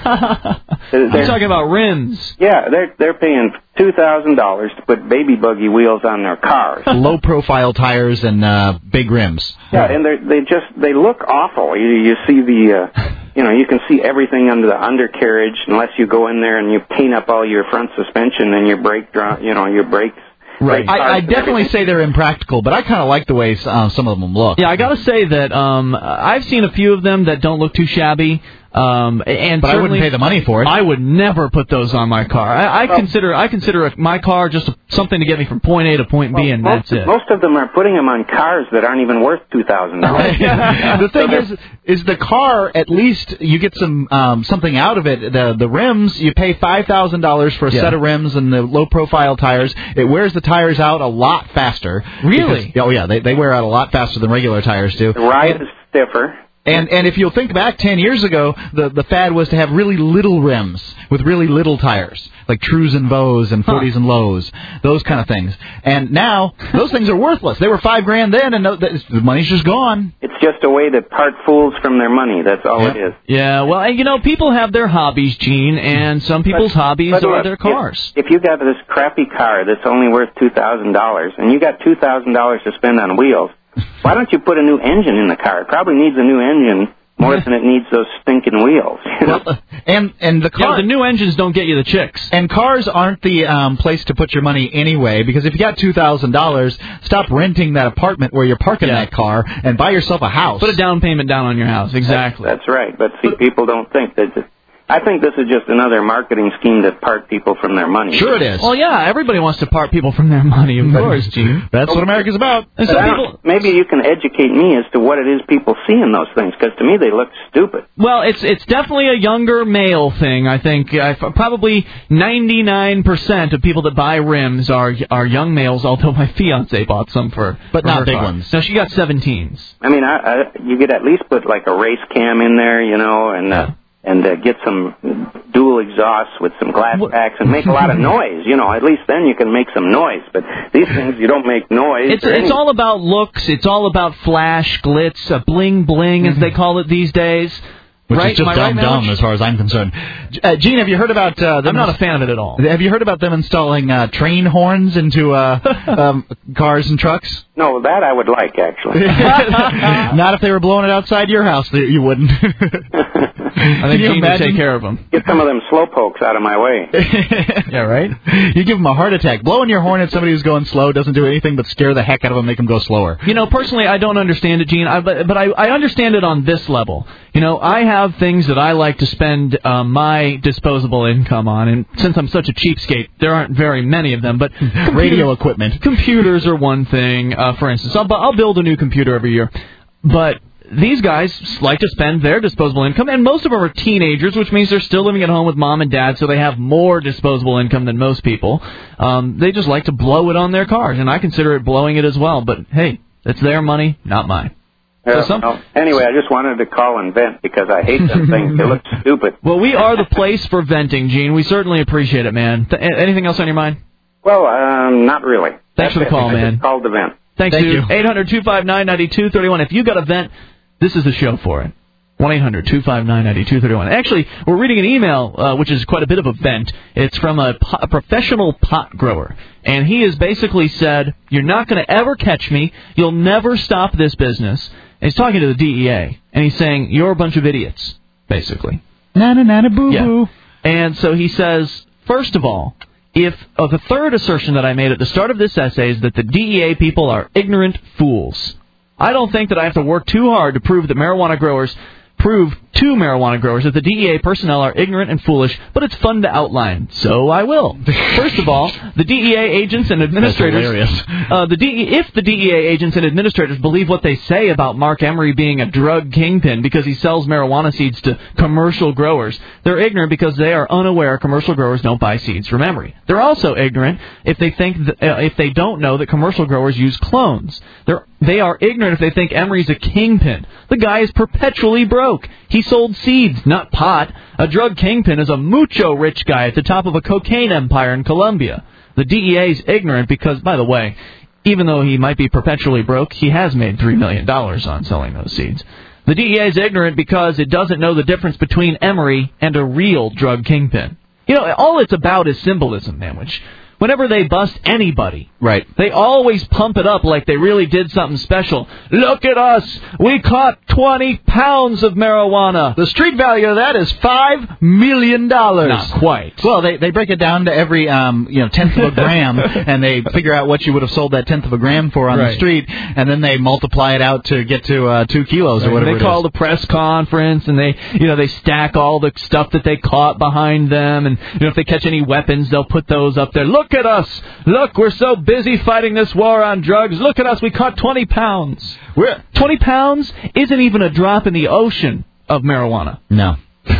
Speaker 10: days.
Speaker 1: You're talking about rims.
Speaker 10: Yeah, they're they're paying two thousand dollars to put baby buggy wheels on their cars.
Speaker 2: Low profile tires and uh, big rims.
Speaker 10: Yeah, and they they just they look awful. You you see the uh, you know you can see everything under the undercarriage unless you go in there and you paint up all your front suspension and your brake drum, you know your brakes.
Speaker 2: Right. I, I definitely say they're impractical, but I kind of like the way uh, some of them look.
Speaker 1: Yeah, I got to say that um, I've seen a few of them that don't look too shabby. Um, and
Speaker 2: but I wouldn't pay the money for it.
Speaker 1: I would never put those on my car. I, I well, consider I consider a, my car just a, something to get me from point A to point
Speaker 10: well,
Speaker 1: B, and
Speaker 10: most,
Speaker 1: that's it.
Speaker 10: Most of them are putting them on cars that aren't even worth two thousand dollars.
Speaker 2: The thing so is, is the car at least you get some um, something out of it. The the rims you pay five thousand dollars for a yeah. set of rims and the low profile tires. It wears the tires out a lot faster.
Speaker 1: Really?
Speaker 2: Because, oh yeah, they they wear out a lot faster than regular tires do.
Speaker 10: The ride is stiffer.
Speaker 2: And and if you'll think back ten years ago, the the fad was to have really little rims with really little tires, like Trues and Bows and forties huh. and Lows, those kind of things. And now those things are worthless. They were five grand then, and the money's just gone.
Speaker 10: It's just a way to part fools from their money. That's all
Speaker 2: yeah.
Speaker 10: it is.
Speaker 1: Yeah, well, you know, people have their hobbies, Gene, and some people's
Speaker 10: but,
Speaker 1: hobbies
Speaker 10: but
Speaker 1: are
Speaker 10: look,
Speaker 1: their cars.
Speaker 10: If, if you got this crappy car that's only worth two thousand dollars, and you got two thousand dollars to spend on wheels, why don't you put a new engine in the car? It probably needs a new engine. More than it needs those stinking wheels. You know?
Speaker 2: Well, and and the car,
Speaker 1: yeah, the new engines don't get you the chicks.
Speaker 2: And cars aren't the um, place to put your money anyway, because if you got two thousand dollars, stop renting that apartment where you're parking yeah. that car and buy yourself a house.
Speaker 1: Put a down payment down on your house. Exactly.
Speaker 10: That's, that's right. But see, people don't think that I think this is just another marketing scheme to part people from their money.
Speaker 2: Sure it is.
Speaker 1: Well, yeah, everybody wants to part people from their money, of course, Gene.
Speaker 2: That's what America's about.
Speaker 1: And
Speaker 10: But
Speaker 1: some
Speaker 10: I
Speaker 1: people,
Speaker 10: don't- maybe you can educate me as to what it is people see in those things, because to me they look stupid.
Speaker 1: well, it's it's definitely a younger male thing. I think uh, probably ninety-nine percent of people that buy rims are are young males. Although my fiance bought some for,
Speaker 2: But
Speaker 1: for
Speaker 2: not
Speaker 1: her
Speaker 2: big
Speaker 1: car.
Speaker 2: ones.
Speaker 1: No, she got seventeens.
Speaker 10: I mean, I, I, you could at least put like a race cam in there, you know, and uh, and uh, get some dual exhausts with some glass packs and make a lot of noise. You know, at least then you can make some noise. But these things, you don't make noise.
Speaker 1: It's
Speaker 10: or
Speaker 1: it's
Speaker 10: anything.
Speaker 1: all about looks. It's all about flash, glitz, uh, bling bling, as they call it these days.
Speaker 2: Which
Speaker 1: right?
Speaker 2: is just
Speaker 1: Am I
Speaker 2: dumb
Speaker 1: right,
Speaker 2: dumb
Speaker 1: Mel?
Speaker 2: as far as I'm concerned. Uh, Gene, have you heard about uh, them?
Speaker 1: I'm not a fan of it at all.
Speaker 2: Have you heard about them installing uh, train horns into uh, um, cars and trucks?
Speaker 10: No, that I would like, actually.
Speaker 2: Not if they were blowing it outside your house, you wouldn't.
Speaker 1: I think
Speaker 2: Can you
Speaker 1: Gene would
Speaker 2: imagine?
Speaker 1: take care of them.
Speaker 10: Get some of them slowpokes out of my way.
Speaker 1: Yeah, right?
Speaker 2: You give them a heart attack. Blowing your horn at somebody who's going slow doesn't do anything but scare the heck out of them, make them go slower.
Speaker 1: You know, personally, I don't understand it, Gene, I, but, but I, I understand it on this level. You know, I have things that I like to spend uh, my disposable income on, and since I'm such a cheapskate, there aren't very many of them, but...
Speaker 2: Radio equipment.
Speaker 1: Computers are one thing, uh, for instance. I'll, I'll build a new computer every year, but... These guys like to spend their disposable income, and most of them are teenagers, which means they're still living at home with mom and dad, so they have more disposable income than most people. Um, they just like to blow it on their cars, and I consider it blowing it as well. But, hey, it's their money, not mine.
Speaker 10: Yeah,
Speaker 1: So some-
Speaker 10: well, anyway, I just wanted to call and vent because I hate them things. They look stupid.
Speaker 1: Well, we are the place for venting, Gene. We certainly appreciate it, man. Th- anything else on your mind?
Speaker 10: Well, um, not really.
Speaker 1: Thanks
Speaker 10: That's
Speaker 1: for the
Speaker 10: it.
Speaker 1: call,
Speaker 10: I
Speaker 1: man.
Speaker 10: just called to vent.
Speaker 1: Thanks,
Speaker 2: Thank
Speaker 1: dude.
Speaker 2: you.
Speaker 1: eight hundred two five nine nine two three one. If you got a vent, this is the show for it. one eight hundred two five nine nine two three one. Actually, we're reading an email, uh, which is quite a bit of a vent. It's from a, po- a professional pot grower. And he has basically said, you're not going to ever catch me. You'll never stop this business. And he's talking to the D E A. And he's saying, you're a bunch of idiots, basically.
Speaker 2: Na-na-na-na-boo-boo.
Speaker 1: Yeah. And so he says, first of all, if uh, the third assertion that I made at the start of this essay is that the D E A people are ignorant fools. I don't think that I have to work too hard to prove that marijuana growers prove to marijuana growers that the D E A personnel are ignorant and foolish, but it's fun to outline, so I will. First of all, the D E A agents and administrators...
Speaker 2: That's hilarious.
Speaker 1: Uh, the D E A, if the D E A agents and administrators believe what they say about Mark Emery being a drug kingpin because he sells marijuana seeds to commercial growers, they're ignorant because they are unaware commercial growers don't buy seeds from Emery. They're also ignorant if they think that, uh, if they don't know that commercial growers use clones. They're They are ignorant if they think Emery's a kingpin. The guy is perpetually broke. He sold seeds, not pot. A drug kingpin is a mucho rich guy at the top of a cocaine empire in Colombia. The D E A is ignorant because, by the way, even though he might be perpetually broke, he has made three million dollars on selling those seeds. The D E A is ignorant because it doesn't know the difference between Emery and a real drug kingpin. You know, all it's about is symbolism, man, which... Whenever they bust anybody,
Speaker 2: right,
Speaker 1: they always pump it up like they really did something special. Look at us. We caught twenty pounds of marijuana.
Speaker 2: The street value of that is five million dollars.
Speaker 1: Not quite.
Speaker 2: Well, they they break it down to every um you know tenth of a gram, and they figure out what you would have sold that tenth of a gram for on
Speaker 1: Right.
Speaker 2: the street, and then they multiply it out to get to uh, two kilos or
Speaker 1: Right.
Speaker 2: whatever
Speaker 1: They
Speaker 2: it
Speaker 1: call
Speaker 2: is.
Speaker 1: the press conference, and they, you know, they stack all the stuff that they caught behind them, and you know, if they catch any weapons, they'll put those up there. Look at us! Look, we're so busy fighting this war on drugs. Look at us! We caught twenty pounds.
Speaker 2: We're
Speaker 1: twenty pounds isn't even a drop in the ocean of marijuana.
Speaker 2: No.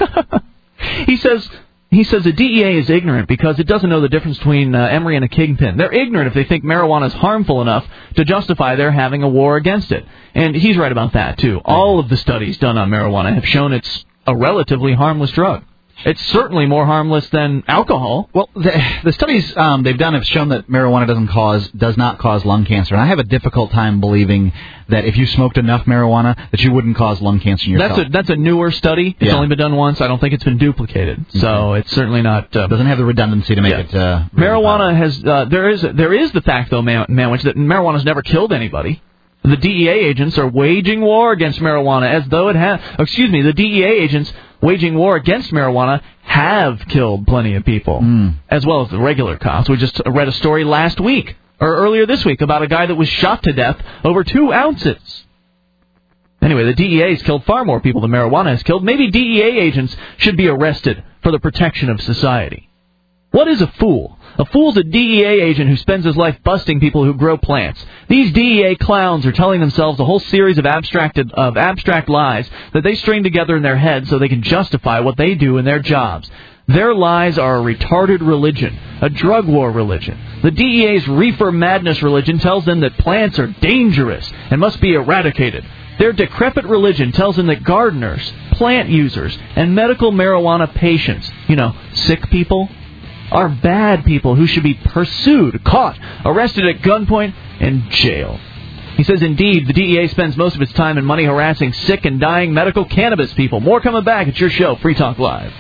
Speaker 1: He says. He says the D E A is ignorant because it doesn't know the difference between uh, Emery and a kingpin. They're ignorant if they think marijuana is harmful enough to justify their having a war against it. And he's right about that, too. All of the studies done on marijuana have shown it's a relatively harmless drug. It's certainly more harmless than alcohol.
Speaker 2: Well, the, the studies um, they've done have shown that marijuana doesn't cause does not cause lung cancer, and I have a difficult time believing that if you smoked enough marijuana that you wouldn't cause lung cancer yourself.
Speaker 1: That's a that's a newer study. It's
Speaker 2: Yeah.
Speaker 1: only been done once. I don't think it's been duplicated. So it's certainly not. Uh,
Speaker 2: doesn't have the redundancy to make
Speaker 1: yeah.
Speaker 2: it. Uh, really
Speaker 1: marijuana has uh, there is there is the fact though, man, Manwich, that marijuana's never killed anybody. The D E A agents are waging war against marijuana as though it has. Excuse me, the D E A agents waging war against marijuana have killed plenty of people,
Speaker 2: Mm.
Speaker 1: as well as the regular cops. We just read a story last week or earlier this week about a guy that was shot to death over two ounces. Anyway, the D E A has killed far more people than marijuana has killed. Maybe D E A agents should be arrested for the protection of society. What is a fool? A fool's a D E A agent who spends his life busting people who grow plants. These D E A clowns are telling themselves a whole series of abstracted, of abstract lies that they string together in their heads so they can justify what they do in their jobs. Their lies are a retarded religion, a drug war religion. The D E A's reefer madness religion tells them that plants are dangerous and must be eradicated. Their decrepit religion tells them that gardeners, plant users, and medical marijuana patients, you know, sick people, are bad people who should be pursued, caught, arrested at gunpoint, and jailed. He says, indeed, the D E A spends most of its time and money harassing sick and dying medical cannabis people. More coming back at your show, Free Talk Live.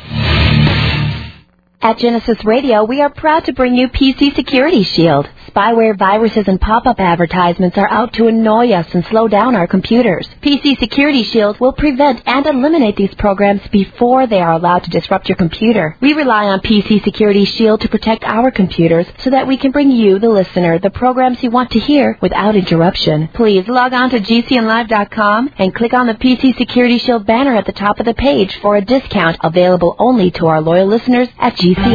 Speaker 11: At Genesis Radio, we are proud to bring you P C Security Shield. Spyware, viruses, and pop-up advertisements are out to annoy us and slow down our computers. P C Security Shield will prevent and eliminate these programs before they are allowed to disrupt your computer. We rely on P C Security Shield to protect our computers so that we can bring you, the listener, the programs you want to hear without interruption. Please log on to G C N live dot com and click on the P C Security Shield banner at the top of the page for a discount available only to our loyal listeners at G C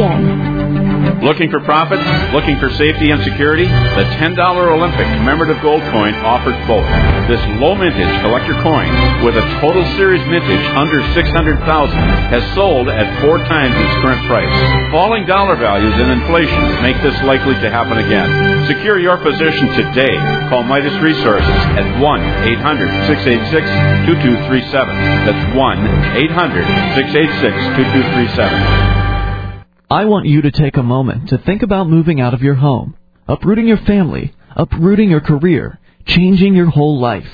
Speaker 11: N.
Speaker 4: Looking for profits? Looking for safety and security? The ten dollar Olympic commemorative gold coin offers both. This low mintage collector coin, with a total series mintage under six hundred thousand dollars, has sold at four times its current price. Falling dollar values and inflation make this likely to happen again. Secure your position today. Call Midas Resources at one eight hundred six eight six two two three seven. That's one eight hundred six eight six two two three seven.
Speaker 1: I want you to take a moment to think about moving out of your home, uprooting your family, uprooting your career, changing your whole life.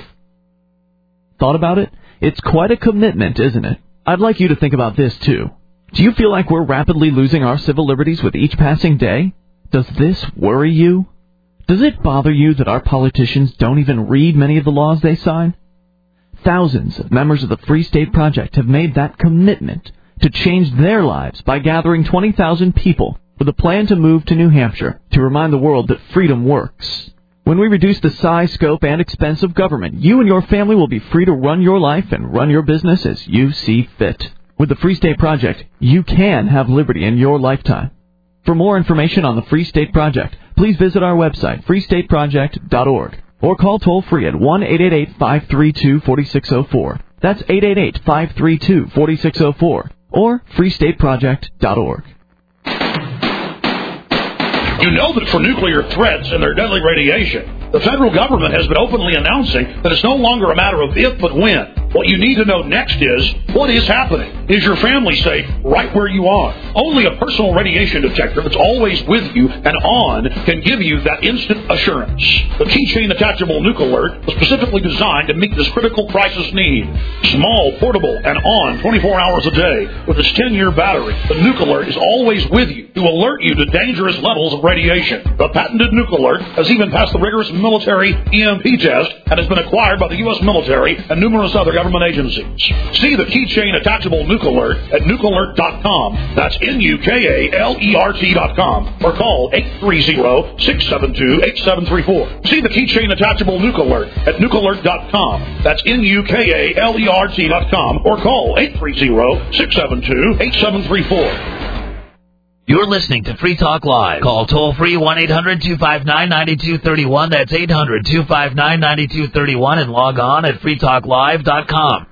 Speaker 1: Thought about it? It's quite a commitment, isn't it? I'd like you to think about this, too. Do you feel like we're rapidly losing our civil liberties with each passing day? Does this worry you? Does it bother you that our politicians don't even read many of the laws they sign? Thousands of members of the Free State Project have made that commitment to change their lives by gathering twenty thousand people with a plan to move to New Hampshire to remind the world that freedom works. When we reduce the size, scope, and expense of government, you and your family will be free to run your life and run your business as you see fit. With the Free State Project, you can have liberty in your lifetime. For more information on the Free State Project, please visit our website, free state project dot org, or call toll-free at one eight eight eight five three two four six zero four. That's eight eight eight five three two four six zero four. Or free state project dot org.
Speaker 12: You know that for nuclear threats and their deadly radiation, the federal government has been openly announcing that it's no longer a matter of if but when. What you need to know next is, what is happening? Is your family safe right where you are? Only a personal radiation detector that's always with you and on can give you that instant assurance. The Keychain Attachable Nuke Alert was specifically designed to meet this critical crisis need. Small, portable, and on twenty-four hours a day with its ten-year battery, the Nuke Alert is always with you to alert you to dangerous levels of radiation. The patented Nuke Alert has even passed the rigorous military E M P test and has been acquired by the U S military and numerous other government agencies. See the Keychain Attachable Nuke Alert at nuke alert dot com. That's N U K A L E R T dot com. Or call eight three zero, six seven two, eight seven three four. See the Keychain Attachable Nuke Alert at nuke alert dot com. That's N U K A L E R T dot com. Or call eight three zero, six seven two, eight seven three four.
Speaker 5: You're listening to Free Talk Live. Call toll-free one eight hundred two five nine nine two three one. That's eight hundred two five nine nine two three one. And log on at free talk live dot com.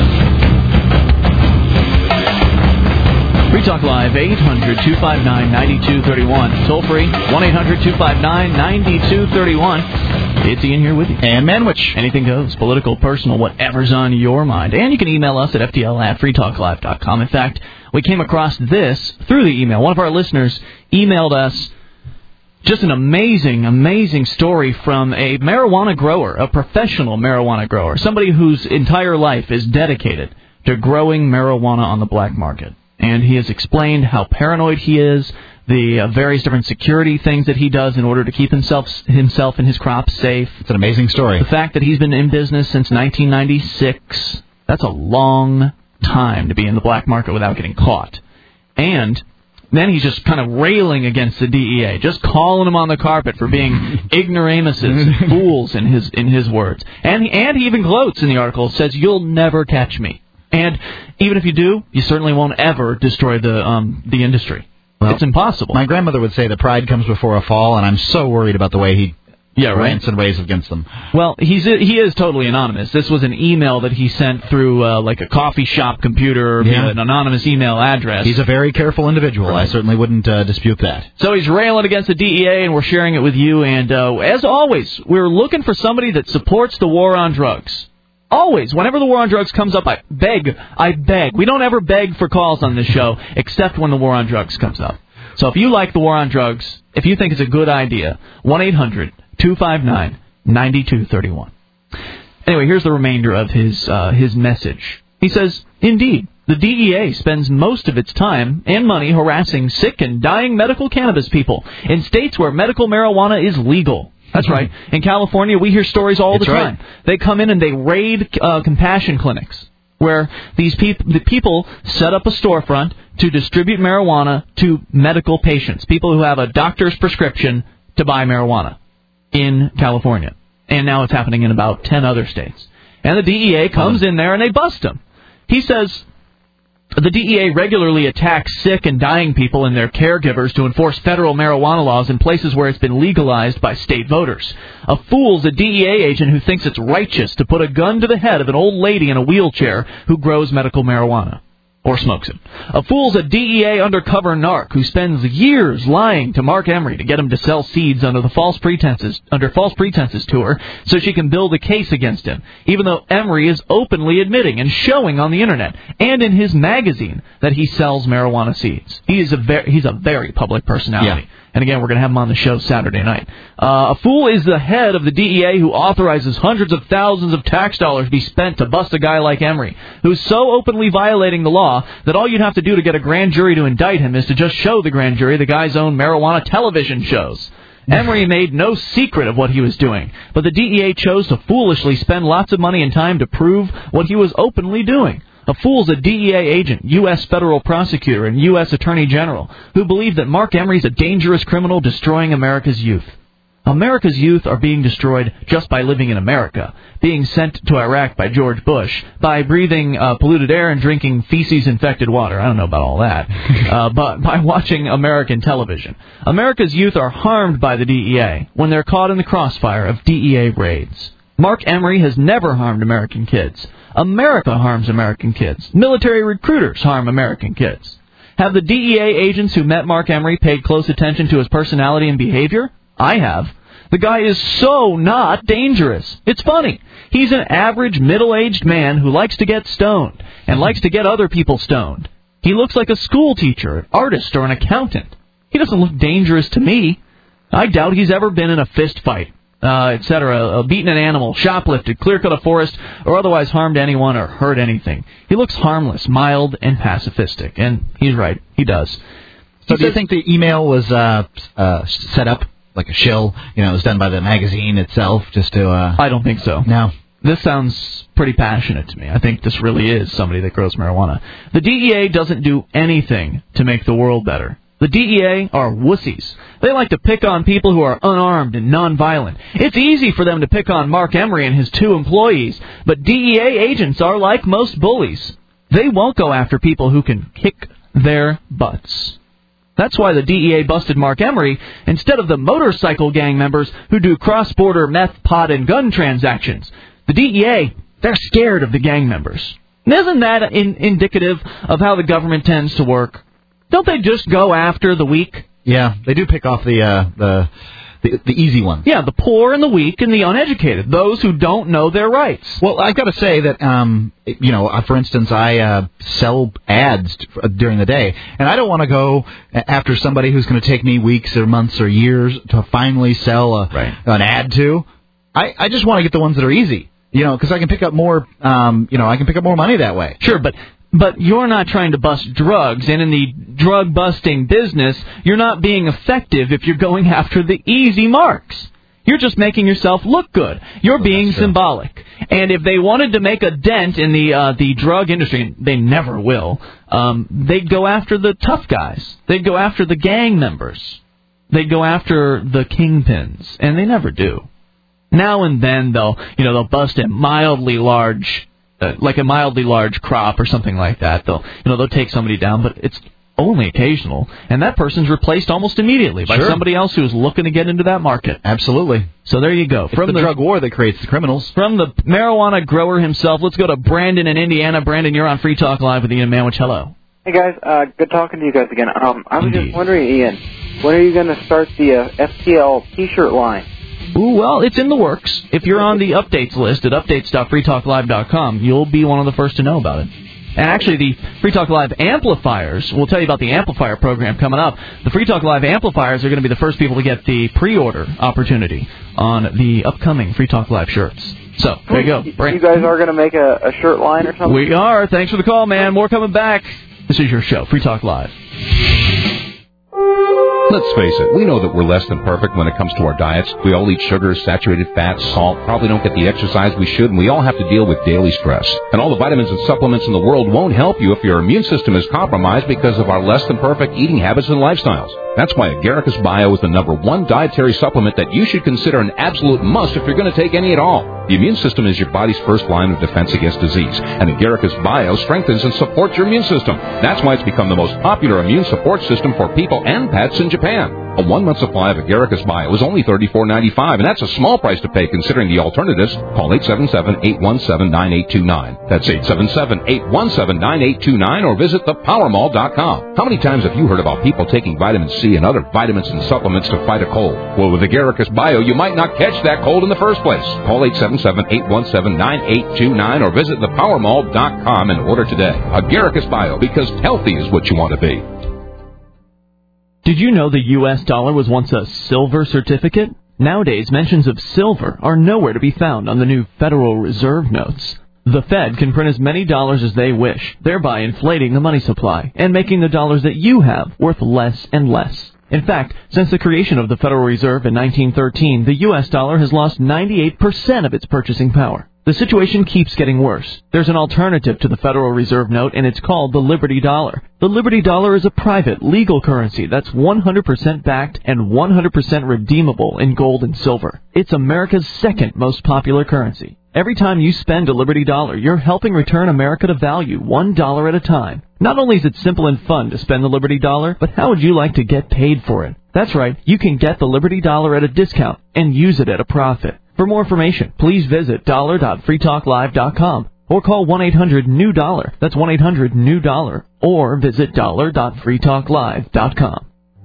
Speaker 1: Free Talk Live, eight hundred two five nine nine two three one. Toll free, one eight hundred two five nine nine two three one. It's Ian here with you.
Speaker 2: And Manwich.
Speaker 1: Anything goes, political, personal, whatever's on your mind. And you can email us at f t l at free talk live dot com. In fact, we came across this through the email. One of our listeners emailed us just an amazing, amazing story from a marijuana grower, a professional marijuana grower, somebody whose entire life is dedicated to growing marijuana on the black market. And he has explained how paranoid he is, the uh, various different security things that he does in order to keep himself himself and his crops safe.
Speaker 2: It's an amazing story.
Speaker 1: The fact that he's been in business since nineteen ninety-six, that's a long time to be in the black market without getting caught. And Then he's just kind of railing against the D E A, just calling them on the carpet for being ignoramuses and fools, in his in his words. And he, and he even gloats in the article, says, "You'll never catch me." And even if you do, you certainly won't ever destroy the um, the industry. Well, it's impossible.
Speaker 2: My grandmother would say that pride comes before a fall, and I'm so worried about the way he
Speaker 1: yeah, right.
Speaker 2: rants and raves against them.
Speaker 1: Well, he's he is totally anonymous. This was an email that he sent through uh, like a coffee shop computer
Speaker 2: yeah.
Speaker 1: via an anonymous email address.
Speaker 2: He's a very careful individual. Right. I certainly wouldn't uh, dispute that.
Speaker 1: So he's railing against the D E A, and we're sharing it with you. And uh, as always, we're looking for somebody that supports the war on drugs. Always, whenever the war on drugs comes up, I beg, I beg. We don't ever beg for calls on this show, except when the war on drugs comes up. So if you like the war on drugs, if you think it's a good idea, one eight hundred two five nine nine two three one. Anyway, here's the remainder of his uh, his message. He says, "Indeed, the D E A spends most of its time and money harassing sick and dying medical cannabis people in states where medical marijuana is legal." That's right. In California, we hear stories all
Speaker 2: That's
Speaker 1: the time.
Speaker 2: Right.
Speaker 1: They come in and they raid uh, compassion clinics where these peop- the people set up a storefront to distribute marijuana to medical patients, people who have a doctor's prescription to buy marijuana in California. And now it's happening in about ten other states. And the D E A comes in there and they bust them. He says the D E A regularly attacks sick and dying people and their caregivers to enforce federal marijuana laws in places where it's been legalized by state voters. A fool's a D E A agent who thinks it's righteous to put a gun to the head of an old lady in a wheelchair who grows medical marijuana. Or smokes it. A fool's a D E A undercover narc who spends years lying to Mark Emery to get him to sell seeds under the false pretenses under false pretenses to her so she can build a case against him, even though Emery is openly admitting and showing on the internet and in his magazine that he sells marijuana seeds. He is a very, he's a very public personality.
Speaker 2: Yeah.
Speaker 1: And again, we're going to have him on the show Saturday night. Uh, a fool is the head of the D E A who authorizes hundreds of thousands of tax dollars be spent to bust a guy like Emery, who's so openly violating the law that all you'd have to do to get a grand jury to indict him is to just show the grand jury the guy's own marijuana television shows. Emery made no secret of what he was doing, but the D E A chose to foolishly spend lots of money and time to prove what he was openly doing. A fool's a D E A agent, U S federal prosecutor, and U S attorney general who believe that Mark Emery's a dangerous criminal destroying America's youth. America's youth are being destroyed just by living in America, being sent to Iraq by George Bush, by breathing uh, polluted air and drinking feces-infected water. I don't know about all that. uh, but by watching American television. America's youth are harmed by the D E A when they're caught in the crossfire of D E A raids. Mark Emery has never harmed American kids. America harms American kids. Military recruiters harm American kids. Have the D E A agents who met Mark Emery paid close attention to his personality and behavior? I have. The guy is so not dangerous. It's funny. He's an average middle-aged man who likes to get stoned and likes to get other people stoned. He looks like a school teacher, an artist, or an accountant. He doesn't look dangerous to me. I doubt he's ever been in a fist fight. Uh, et cetera, uh, beaten an animal, shoplifted, clear-cut a forest, or otherwise harmed anyone or hurt anything. He looks harmless, mild, and pacifistic. And he's right. He does.
Speaker 2: So
Speaker 1: he
Speaker 2: do says, you think the email was uh, uh, set up like a shill? You know, it was done by the magazine itself just to... Uh...
Speaker 1: I don't think so.
Speaker 2: No.
Speaker 1: This sounds pretty passionate to me. I think this really is somebody that grows marijuana. The D E A doesn't do anything to make the world better. The D E A are wussies. They like to pick on people who are unarmed and nonviolent. It's easy for them to pick on Mark Emery and his two employees, but D E A agents are like most bullies. They won't go after people who can kick their butts. That's why the D E A busted Mark Emery instead of the motorcycle gang members who do cross-border meth, pot, and gun transactions. The D E A, they're scared of the gang members. And isn't that in- indicative of how the government tends to work? Don't they just go after the weak?
Speaker 2: Yeah, they do pick off the uh, the, the the easy ones.
Speaker 1: Yeah, the poor and the weak and the uneducated, those who don't know their rights.
Speaker 2: Well, I've got to say that, um, you know, for instance, I uh, sell ads during the day, and I don't want to go after somebody who's going to take me weeks or months or years to finally sell a,
Speaker 1: right.
Speaker 2: an ad to. I, I just want to get the ones that are easy, you know, because I can pick up more, um, you know, I can pick up more money that way.
Speaker 1: Sure, but... But you're not trying to bust drugs, and in the drug-busting business, you're not being effective if you're going after the easy marks. You're just making yourself look good. You're well, being symbolic. And if they wanted to make a dent in the uh, the drug industry, and they never will, um, they'd go after the tough guys. They'd go after the gang members. They'd go after the kingpins, and they never do. Now and then, they'll you know they'll bust a mildly large, uh, like a mildly large crop or something like that. They'll you know they'll take somebody down, but it's only occasional, and that person's replaced almost immediately by sure. somebody else who's looking to get into that market.
Speaker 2: Absolutely.
Speaker 1: So there you go.
Speaker 2: It's
Speaker 1: From
Speaker 2: the,
Speaker 1: the
Speaker 2: drug war that creates the criminals.
Speaker 1: From the marijuana grower himself, let's go to Brandon in Indiana. Brandon, you're on Free Talk Live with Ian Manwich. Hello.
Speaker 13: Hey, guys. Uh, good talking to you guys again. Um, I was
Speaker 1: Indeed.
Speaker 13: just wondering, Ian, when are you going to start the uh, F T L T-shirt line?
Speaker 1: Ooh, well, it's in the works. If you're on the updates list at updates dot free talk live dot com, you'll be one of the first to know about it. And actually, the Free Talk Live amplifiers, we'll tell you about the amplifier program coming up. The Free Talk Live amplifiers are going to be the first people to get the pre-order opportunity on the upcoming Free Talk Live shirts. So, there you go.
Speaker 13: You guys are going to make a, a shirt line or something?
Speaker 1: We are. Thanks for the call, man. More coming back. This is your show, Free Talk Live.
Speaker 14: Let's face it, we know that we're less than perfect when it comes to our diets. We all eat sugar, saturated fat, salt, probably don't get the exercise we should, and we all have to deal with daily stress. And all the vitamins and supplements in the world won't help you if your immune system is compromised because of our less than perfect eating habits and lifestyles. That's why Agaricus Bio is the number one dietary supplement that you should consider an absolute must if you're going to take any at all. The immune system is your body's first line of defense against disease, and Agaricus Bio strengthens and supports your immune system. That's why it's become the most popular immune support system for people and pets in Japan. A one-month supply of Agaricus Bio is only thirty-four ninety-five, and that's a small price to pay considering the alternatives. Call eight seven seven, eight one seven, nine eight two nine. That's eight seven seven, eight one seven, nine eight two nine, or visit the power mall dot com. How many times have you heard about people taking vitamin C and other vitamins and supplements to fight a cold? Well, with Agaricus Bio, you might not catch that cold in the first place. Call eight seven seven, eight one seven, nine eight two nine or visit the power mall dot com and order today. Agaricus Bio, because healthy is what you want to be.
Speaker 1: Did you know the U S dollar was once a silver certificate? Nowadays, mentions of silver are nowhere to be found on the new Federal Reserve notes. The Fed can print as many dollars as they wish, thereby inflating the money supply and making the dollars that you have worth less and less. In fact, since the creation of the Federal Reserve in nineteen thirteen, the U S dollar has lost ninety-eight percent of its purchasing power. The situation keeps getting worse. There's an alternative to the Federal Reserve note, and it's called the Liberty Dollar. The Liberty Dollar is a private, legal currency that's one hundred percent backed and one hundred percent redeemable in gold and silver. It's America's second most popular currency. Every time you spend a Liberty Dollar, you're helping return America to value, one dollar at a time. Not only is it simple and fun to spend the Liberty Dollar, but how would you like to get paid for it? That's right, you can get the Liberty Dollar at a discount and use it at a profit. For more information, please visit dollar dot free talk live dot com or call one eight hundred new dollar. That's one eight hundred new dollar. Or visit dollar dot free talk live dot com.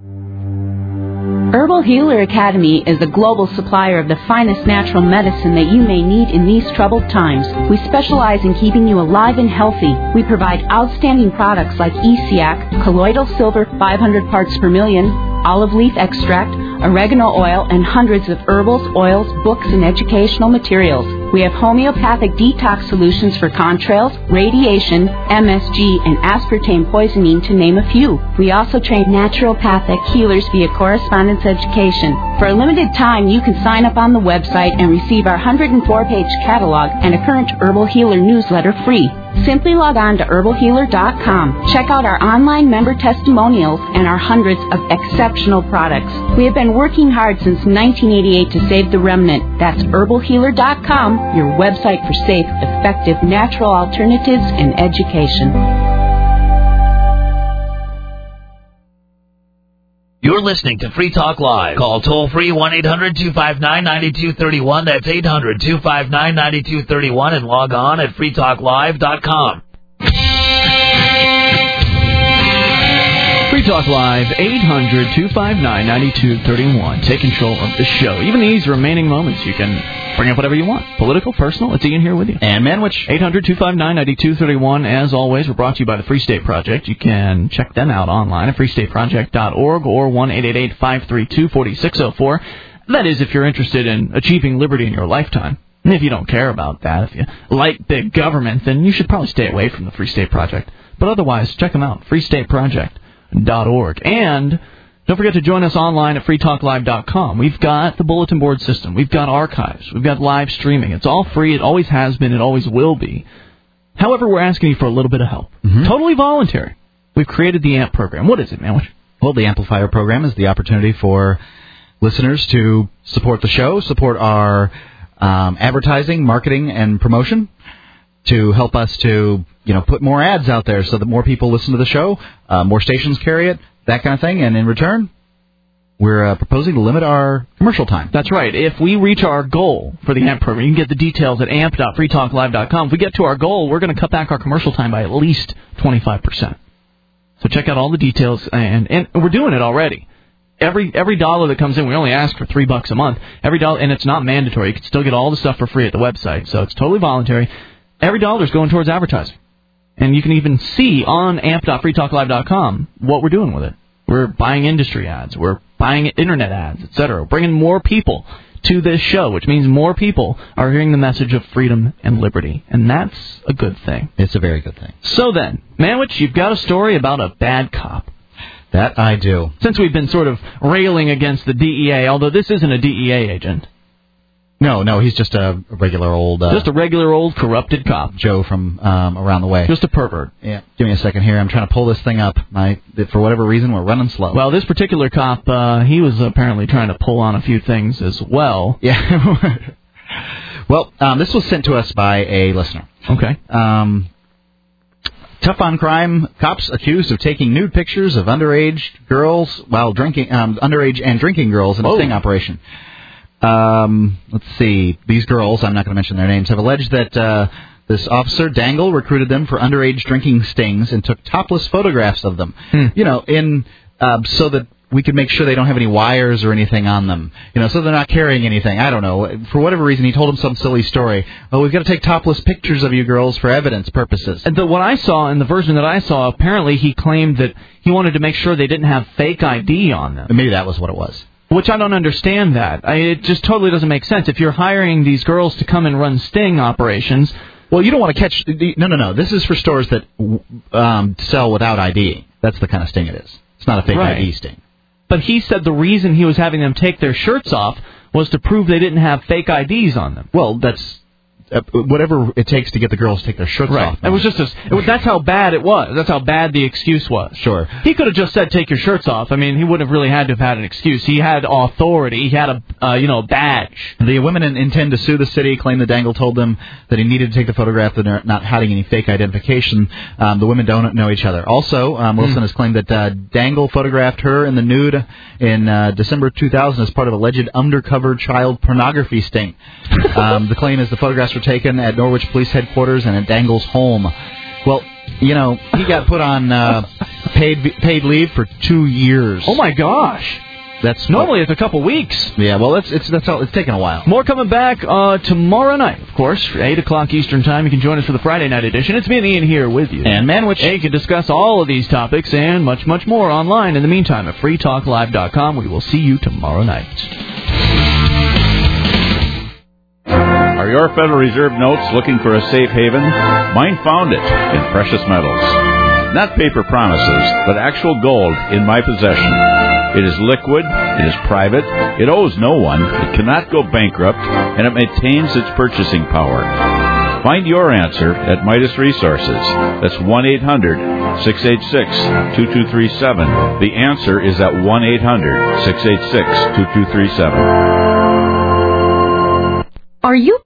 Speaker 15: Herbal Healer Academy is a global supplier of the finest natural medicine that you may need in these troubled times. We specialize in keeping you alive and healthy. We provide outstanding products like E C A C, colloidal silver five hundred parts per million, olive leaf extract, oregano oil, and hundreds of herbals, oils, books, and educational materials. We have homeopathic detox solutions for contrails, radiation, M S G, and aspartame poisoning, to name a few. We also train naturopathic healers via correspondence education. For a limited time, you can sign up on the website and receive our one hundred four page catalog and a current Herbal Healer newsletter free. Simply log on to herbal healer dot com. Check out our online member testimonials and our hundreds of exceptional products. We have been working hard since nineteen eighty-eight to save the remnant. That's herbal healer dot com, your website for safe, effective, natural alternatives and education.
Speaker 5: You're listening to Free Talk Live. Call toll-free one eight hundred two five nine nine two three one. That's eight hundred two five nine nine two three one, and log on at free talk live dot com.
Speaker 1: Free Talk Live, eight hundred two five nine nine two three one. Take control of the show. Even these remaining moments, you can bring up whatever you want. Political, personal, it's Ian here with you.
Speaker 2: And Manwich.
Speaker 1: eight hundred two five nine nine two three one. As always, we're brought to you by the Free State Project. You can check them out online at free state project dot org or one eight eight eight five three two four six zero four. That is if you're interested in achieving liberty in your lifetime. And if you don't care about that, if you like big government, then you should probably stay away from the Free State Project. But otherwise, check them out, free state project dot org. And Don't forget to join us online at free talk live dot com. We've got the bulletin board system. We've got archives. We've got live streaming. It's all free. It always has been. It always will be. However, we're asking you for a little bit of help. Mm-hmm. Totally voluntary. We've created the A M P program. What is it, man?
Speaker 2: Well, the Amplifier program is the opportunity for listeners to support the show, support our um, advertising, marketing, and promotion, to help us to, you know, put more ads out there so that more people listen to the show, uh, more stations carry it, that kind of thing. And in return, we're uh, proposing to limit our commercial time.
Speaker 1: That's right. If we reach our goal for the A M P program, you can get the details at amp dot free talk live dot com. If we get to our goal, we're going to cut back our commercial time by at least twenty-five percent. So check out all the details, and, and we're doing it already. Every every dollar that comes in, we only ask for three bucks a month. Every dollar, and it's not mandatory. You can still get all the stuff for free at the website, so it's totally voluntary. Every dollar is going towards advertising. And you can even see on amp dot free talk live dot com what we're doing with it. We're buying industry ads. We're buying internet ads, et cetera. We're bringing more people to this show, which means more people are hearing the message of freedom and liberty. And that's a good thing.
Speaker 2: It's a very good thing.
Speaker 1: So then, Manwich, you've got a story about a bad cop.
Speaker 2: That I do.
Speaker 1: Since we've been sort of railing against the D E A, although this isn't a D E A agent.
Speaker 2: No, no, he's just a regular old... Uh,
Speaker 1: just a regular old corrupted cop.
Speaker 2: Joe from um, around the way.
Speaker 1: Just a pervert.
Speaker 2: Yeah. Give me a second here. I'm trying to pull this thing up. My, for whatever reason, we're running slow.
Speaker 1: Well, this particular cop, uh, he was apparently trying to pull on a few things as well.
Speaker 2: Yeah. Well, um, this was sent to us by a listener.
Speaker 1: Okay.
Speaker 2: Um, tough on crime. Cops accused of taking nude pictures of underage girls while drinking, um, underage and drinking girls in a
Speaker 1: Whoa.
Speaker 2: sting operation. Um, let's see. These girls, I'm not going to mention their names, have alleged that uh, this officer, Dangle, recruited them for underage drinking stings and took topless photographs of them.
Speaker 1: Hmm.
Speaker 2: You know, in uh, so that we could make sure they don't have any wires or anything on them. You know, so they're not carrying anything. I don't know. For whatever reason, he told them some silly story. Oh, we've got to take topless pictures of you girls for evidence purposes.
Speaker 1: And the, what I saw, in the version that I saw, apparently he claimed that he wanted to make sure they didn't have fake I D on them.
Speaker 2: Maybe that was what it was.
Speaker 1: Which I don't understand that. I, it just totally doesn't make sense. If you're hiring these girls to come and run sting operations...
Speaker 2: Well, you don't want to catch... No, no, no. This is for stores that um, sell without I D. That's the kind of sting it is. It's not a fake
Speaker 1: right.
Speaker 2: I D sting.
Speaker 1: But he said the reason he was having them take their shirts off was to prove they didn't have fake I Ds on them.
Speaker 2: Well, that's... Uh, whatever it takes to get the girls to take their shirts
Speaker 1: right.
Speaker 2: off.
Speaker 1: It was just a, it was, that's how bad it was. That's how bad the excuse was.
Speaker 2: Sure.
Speaker 1: He could have just said, take your shirts off. I mean, he wouldn't have really had to have had an excuse. He had authority. He had a, uh, you know, badge.
Speaker 2: The women intend to sue the city, claim that Dangle told them that he needed to take the photograph, that they're not hiding any fake identification. Um, the women don't know each other. Also, um, Wilson mm. has claimed that uh, Dangle photographed her in the nude in uh, December two thousand as part of alleged undercover child pornography sting. um, the claim is the photographs were taken at Norwich Police Headquarters and at Dangle's home. Well, you know, he got put on uh, paid paid leave for two years.
Speaker 1: Oh my gosh!
Speaker 2: That's
Speaker 1: normally what, it's a couple weeks.
Speaker 2: Yeah, well, it's it's that's all, it's taken a while.
Speaker 1: More coming back uh, tomorrow night, of course, eight o'clock Eastern time. You can join us for the Friday night edition. It's me and Ian here with you,
Speaker 2: and Manwich.
Speaker 1: And you can discuss all of these topics and much much more online. In the meantime, at free talk live dot com, we will see you tomorrow night.
Speaker 4: Are your Federal Reserve notes looking for a safe haven? Mine found it in precious metals. Not paper promises, but actual gold in my possession. It is liquid, it is private, it owes no one, it cannot go bankrupt, and it maintains its purchasing power. Find your answer at Midas Resources. That's one eight hundred six eight six two two three seven. The answer is at one eight hundred six eight six two two three seven.
Speaker 7: Are you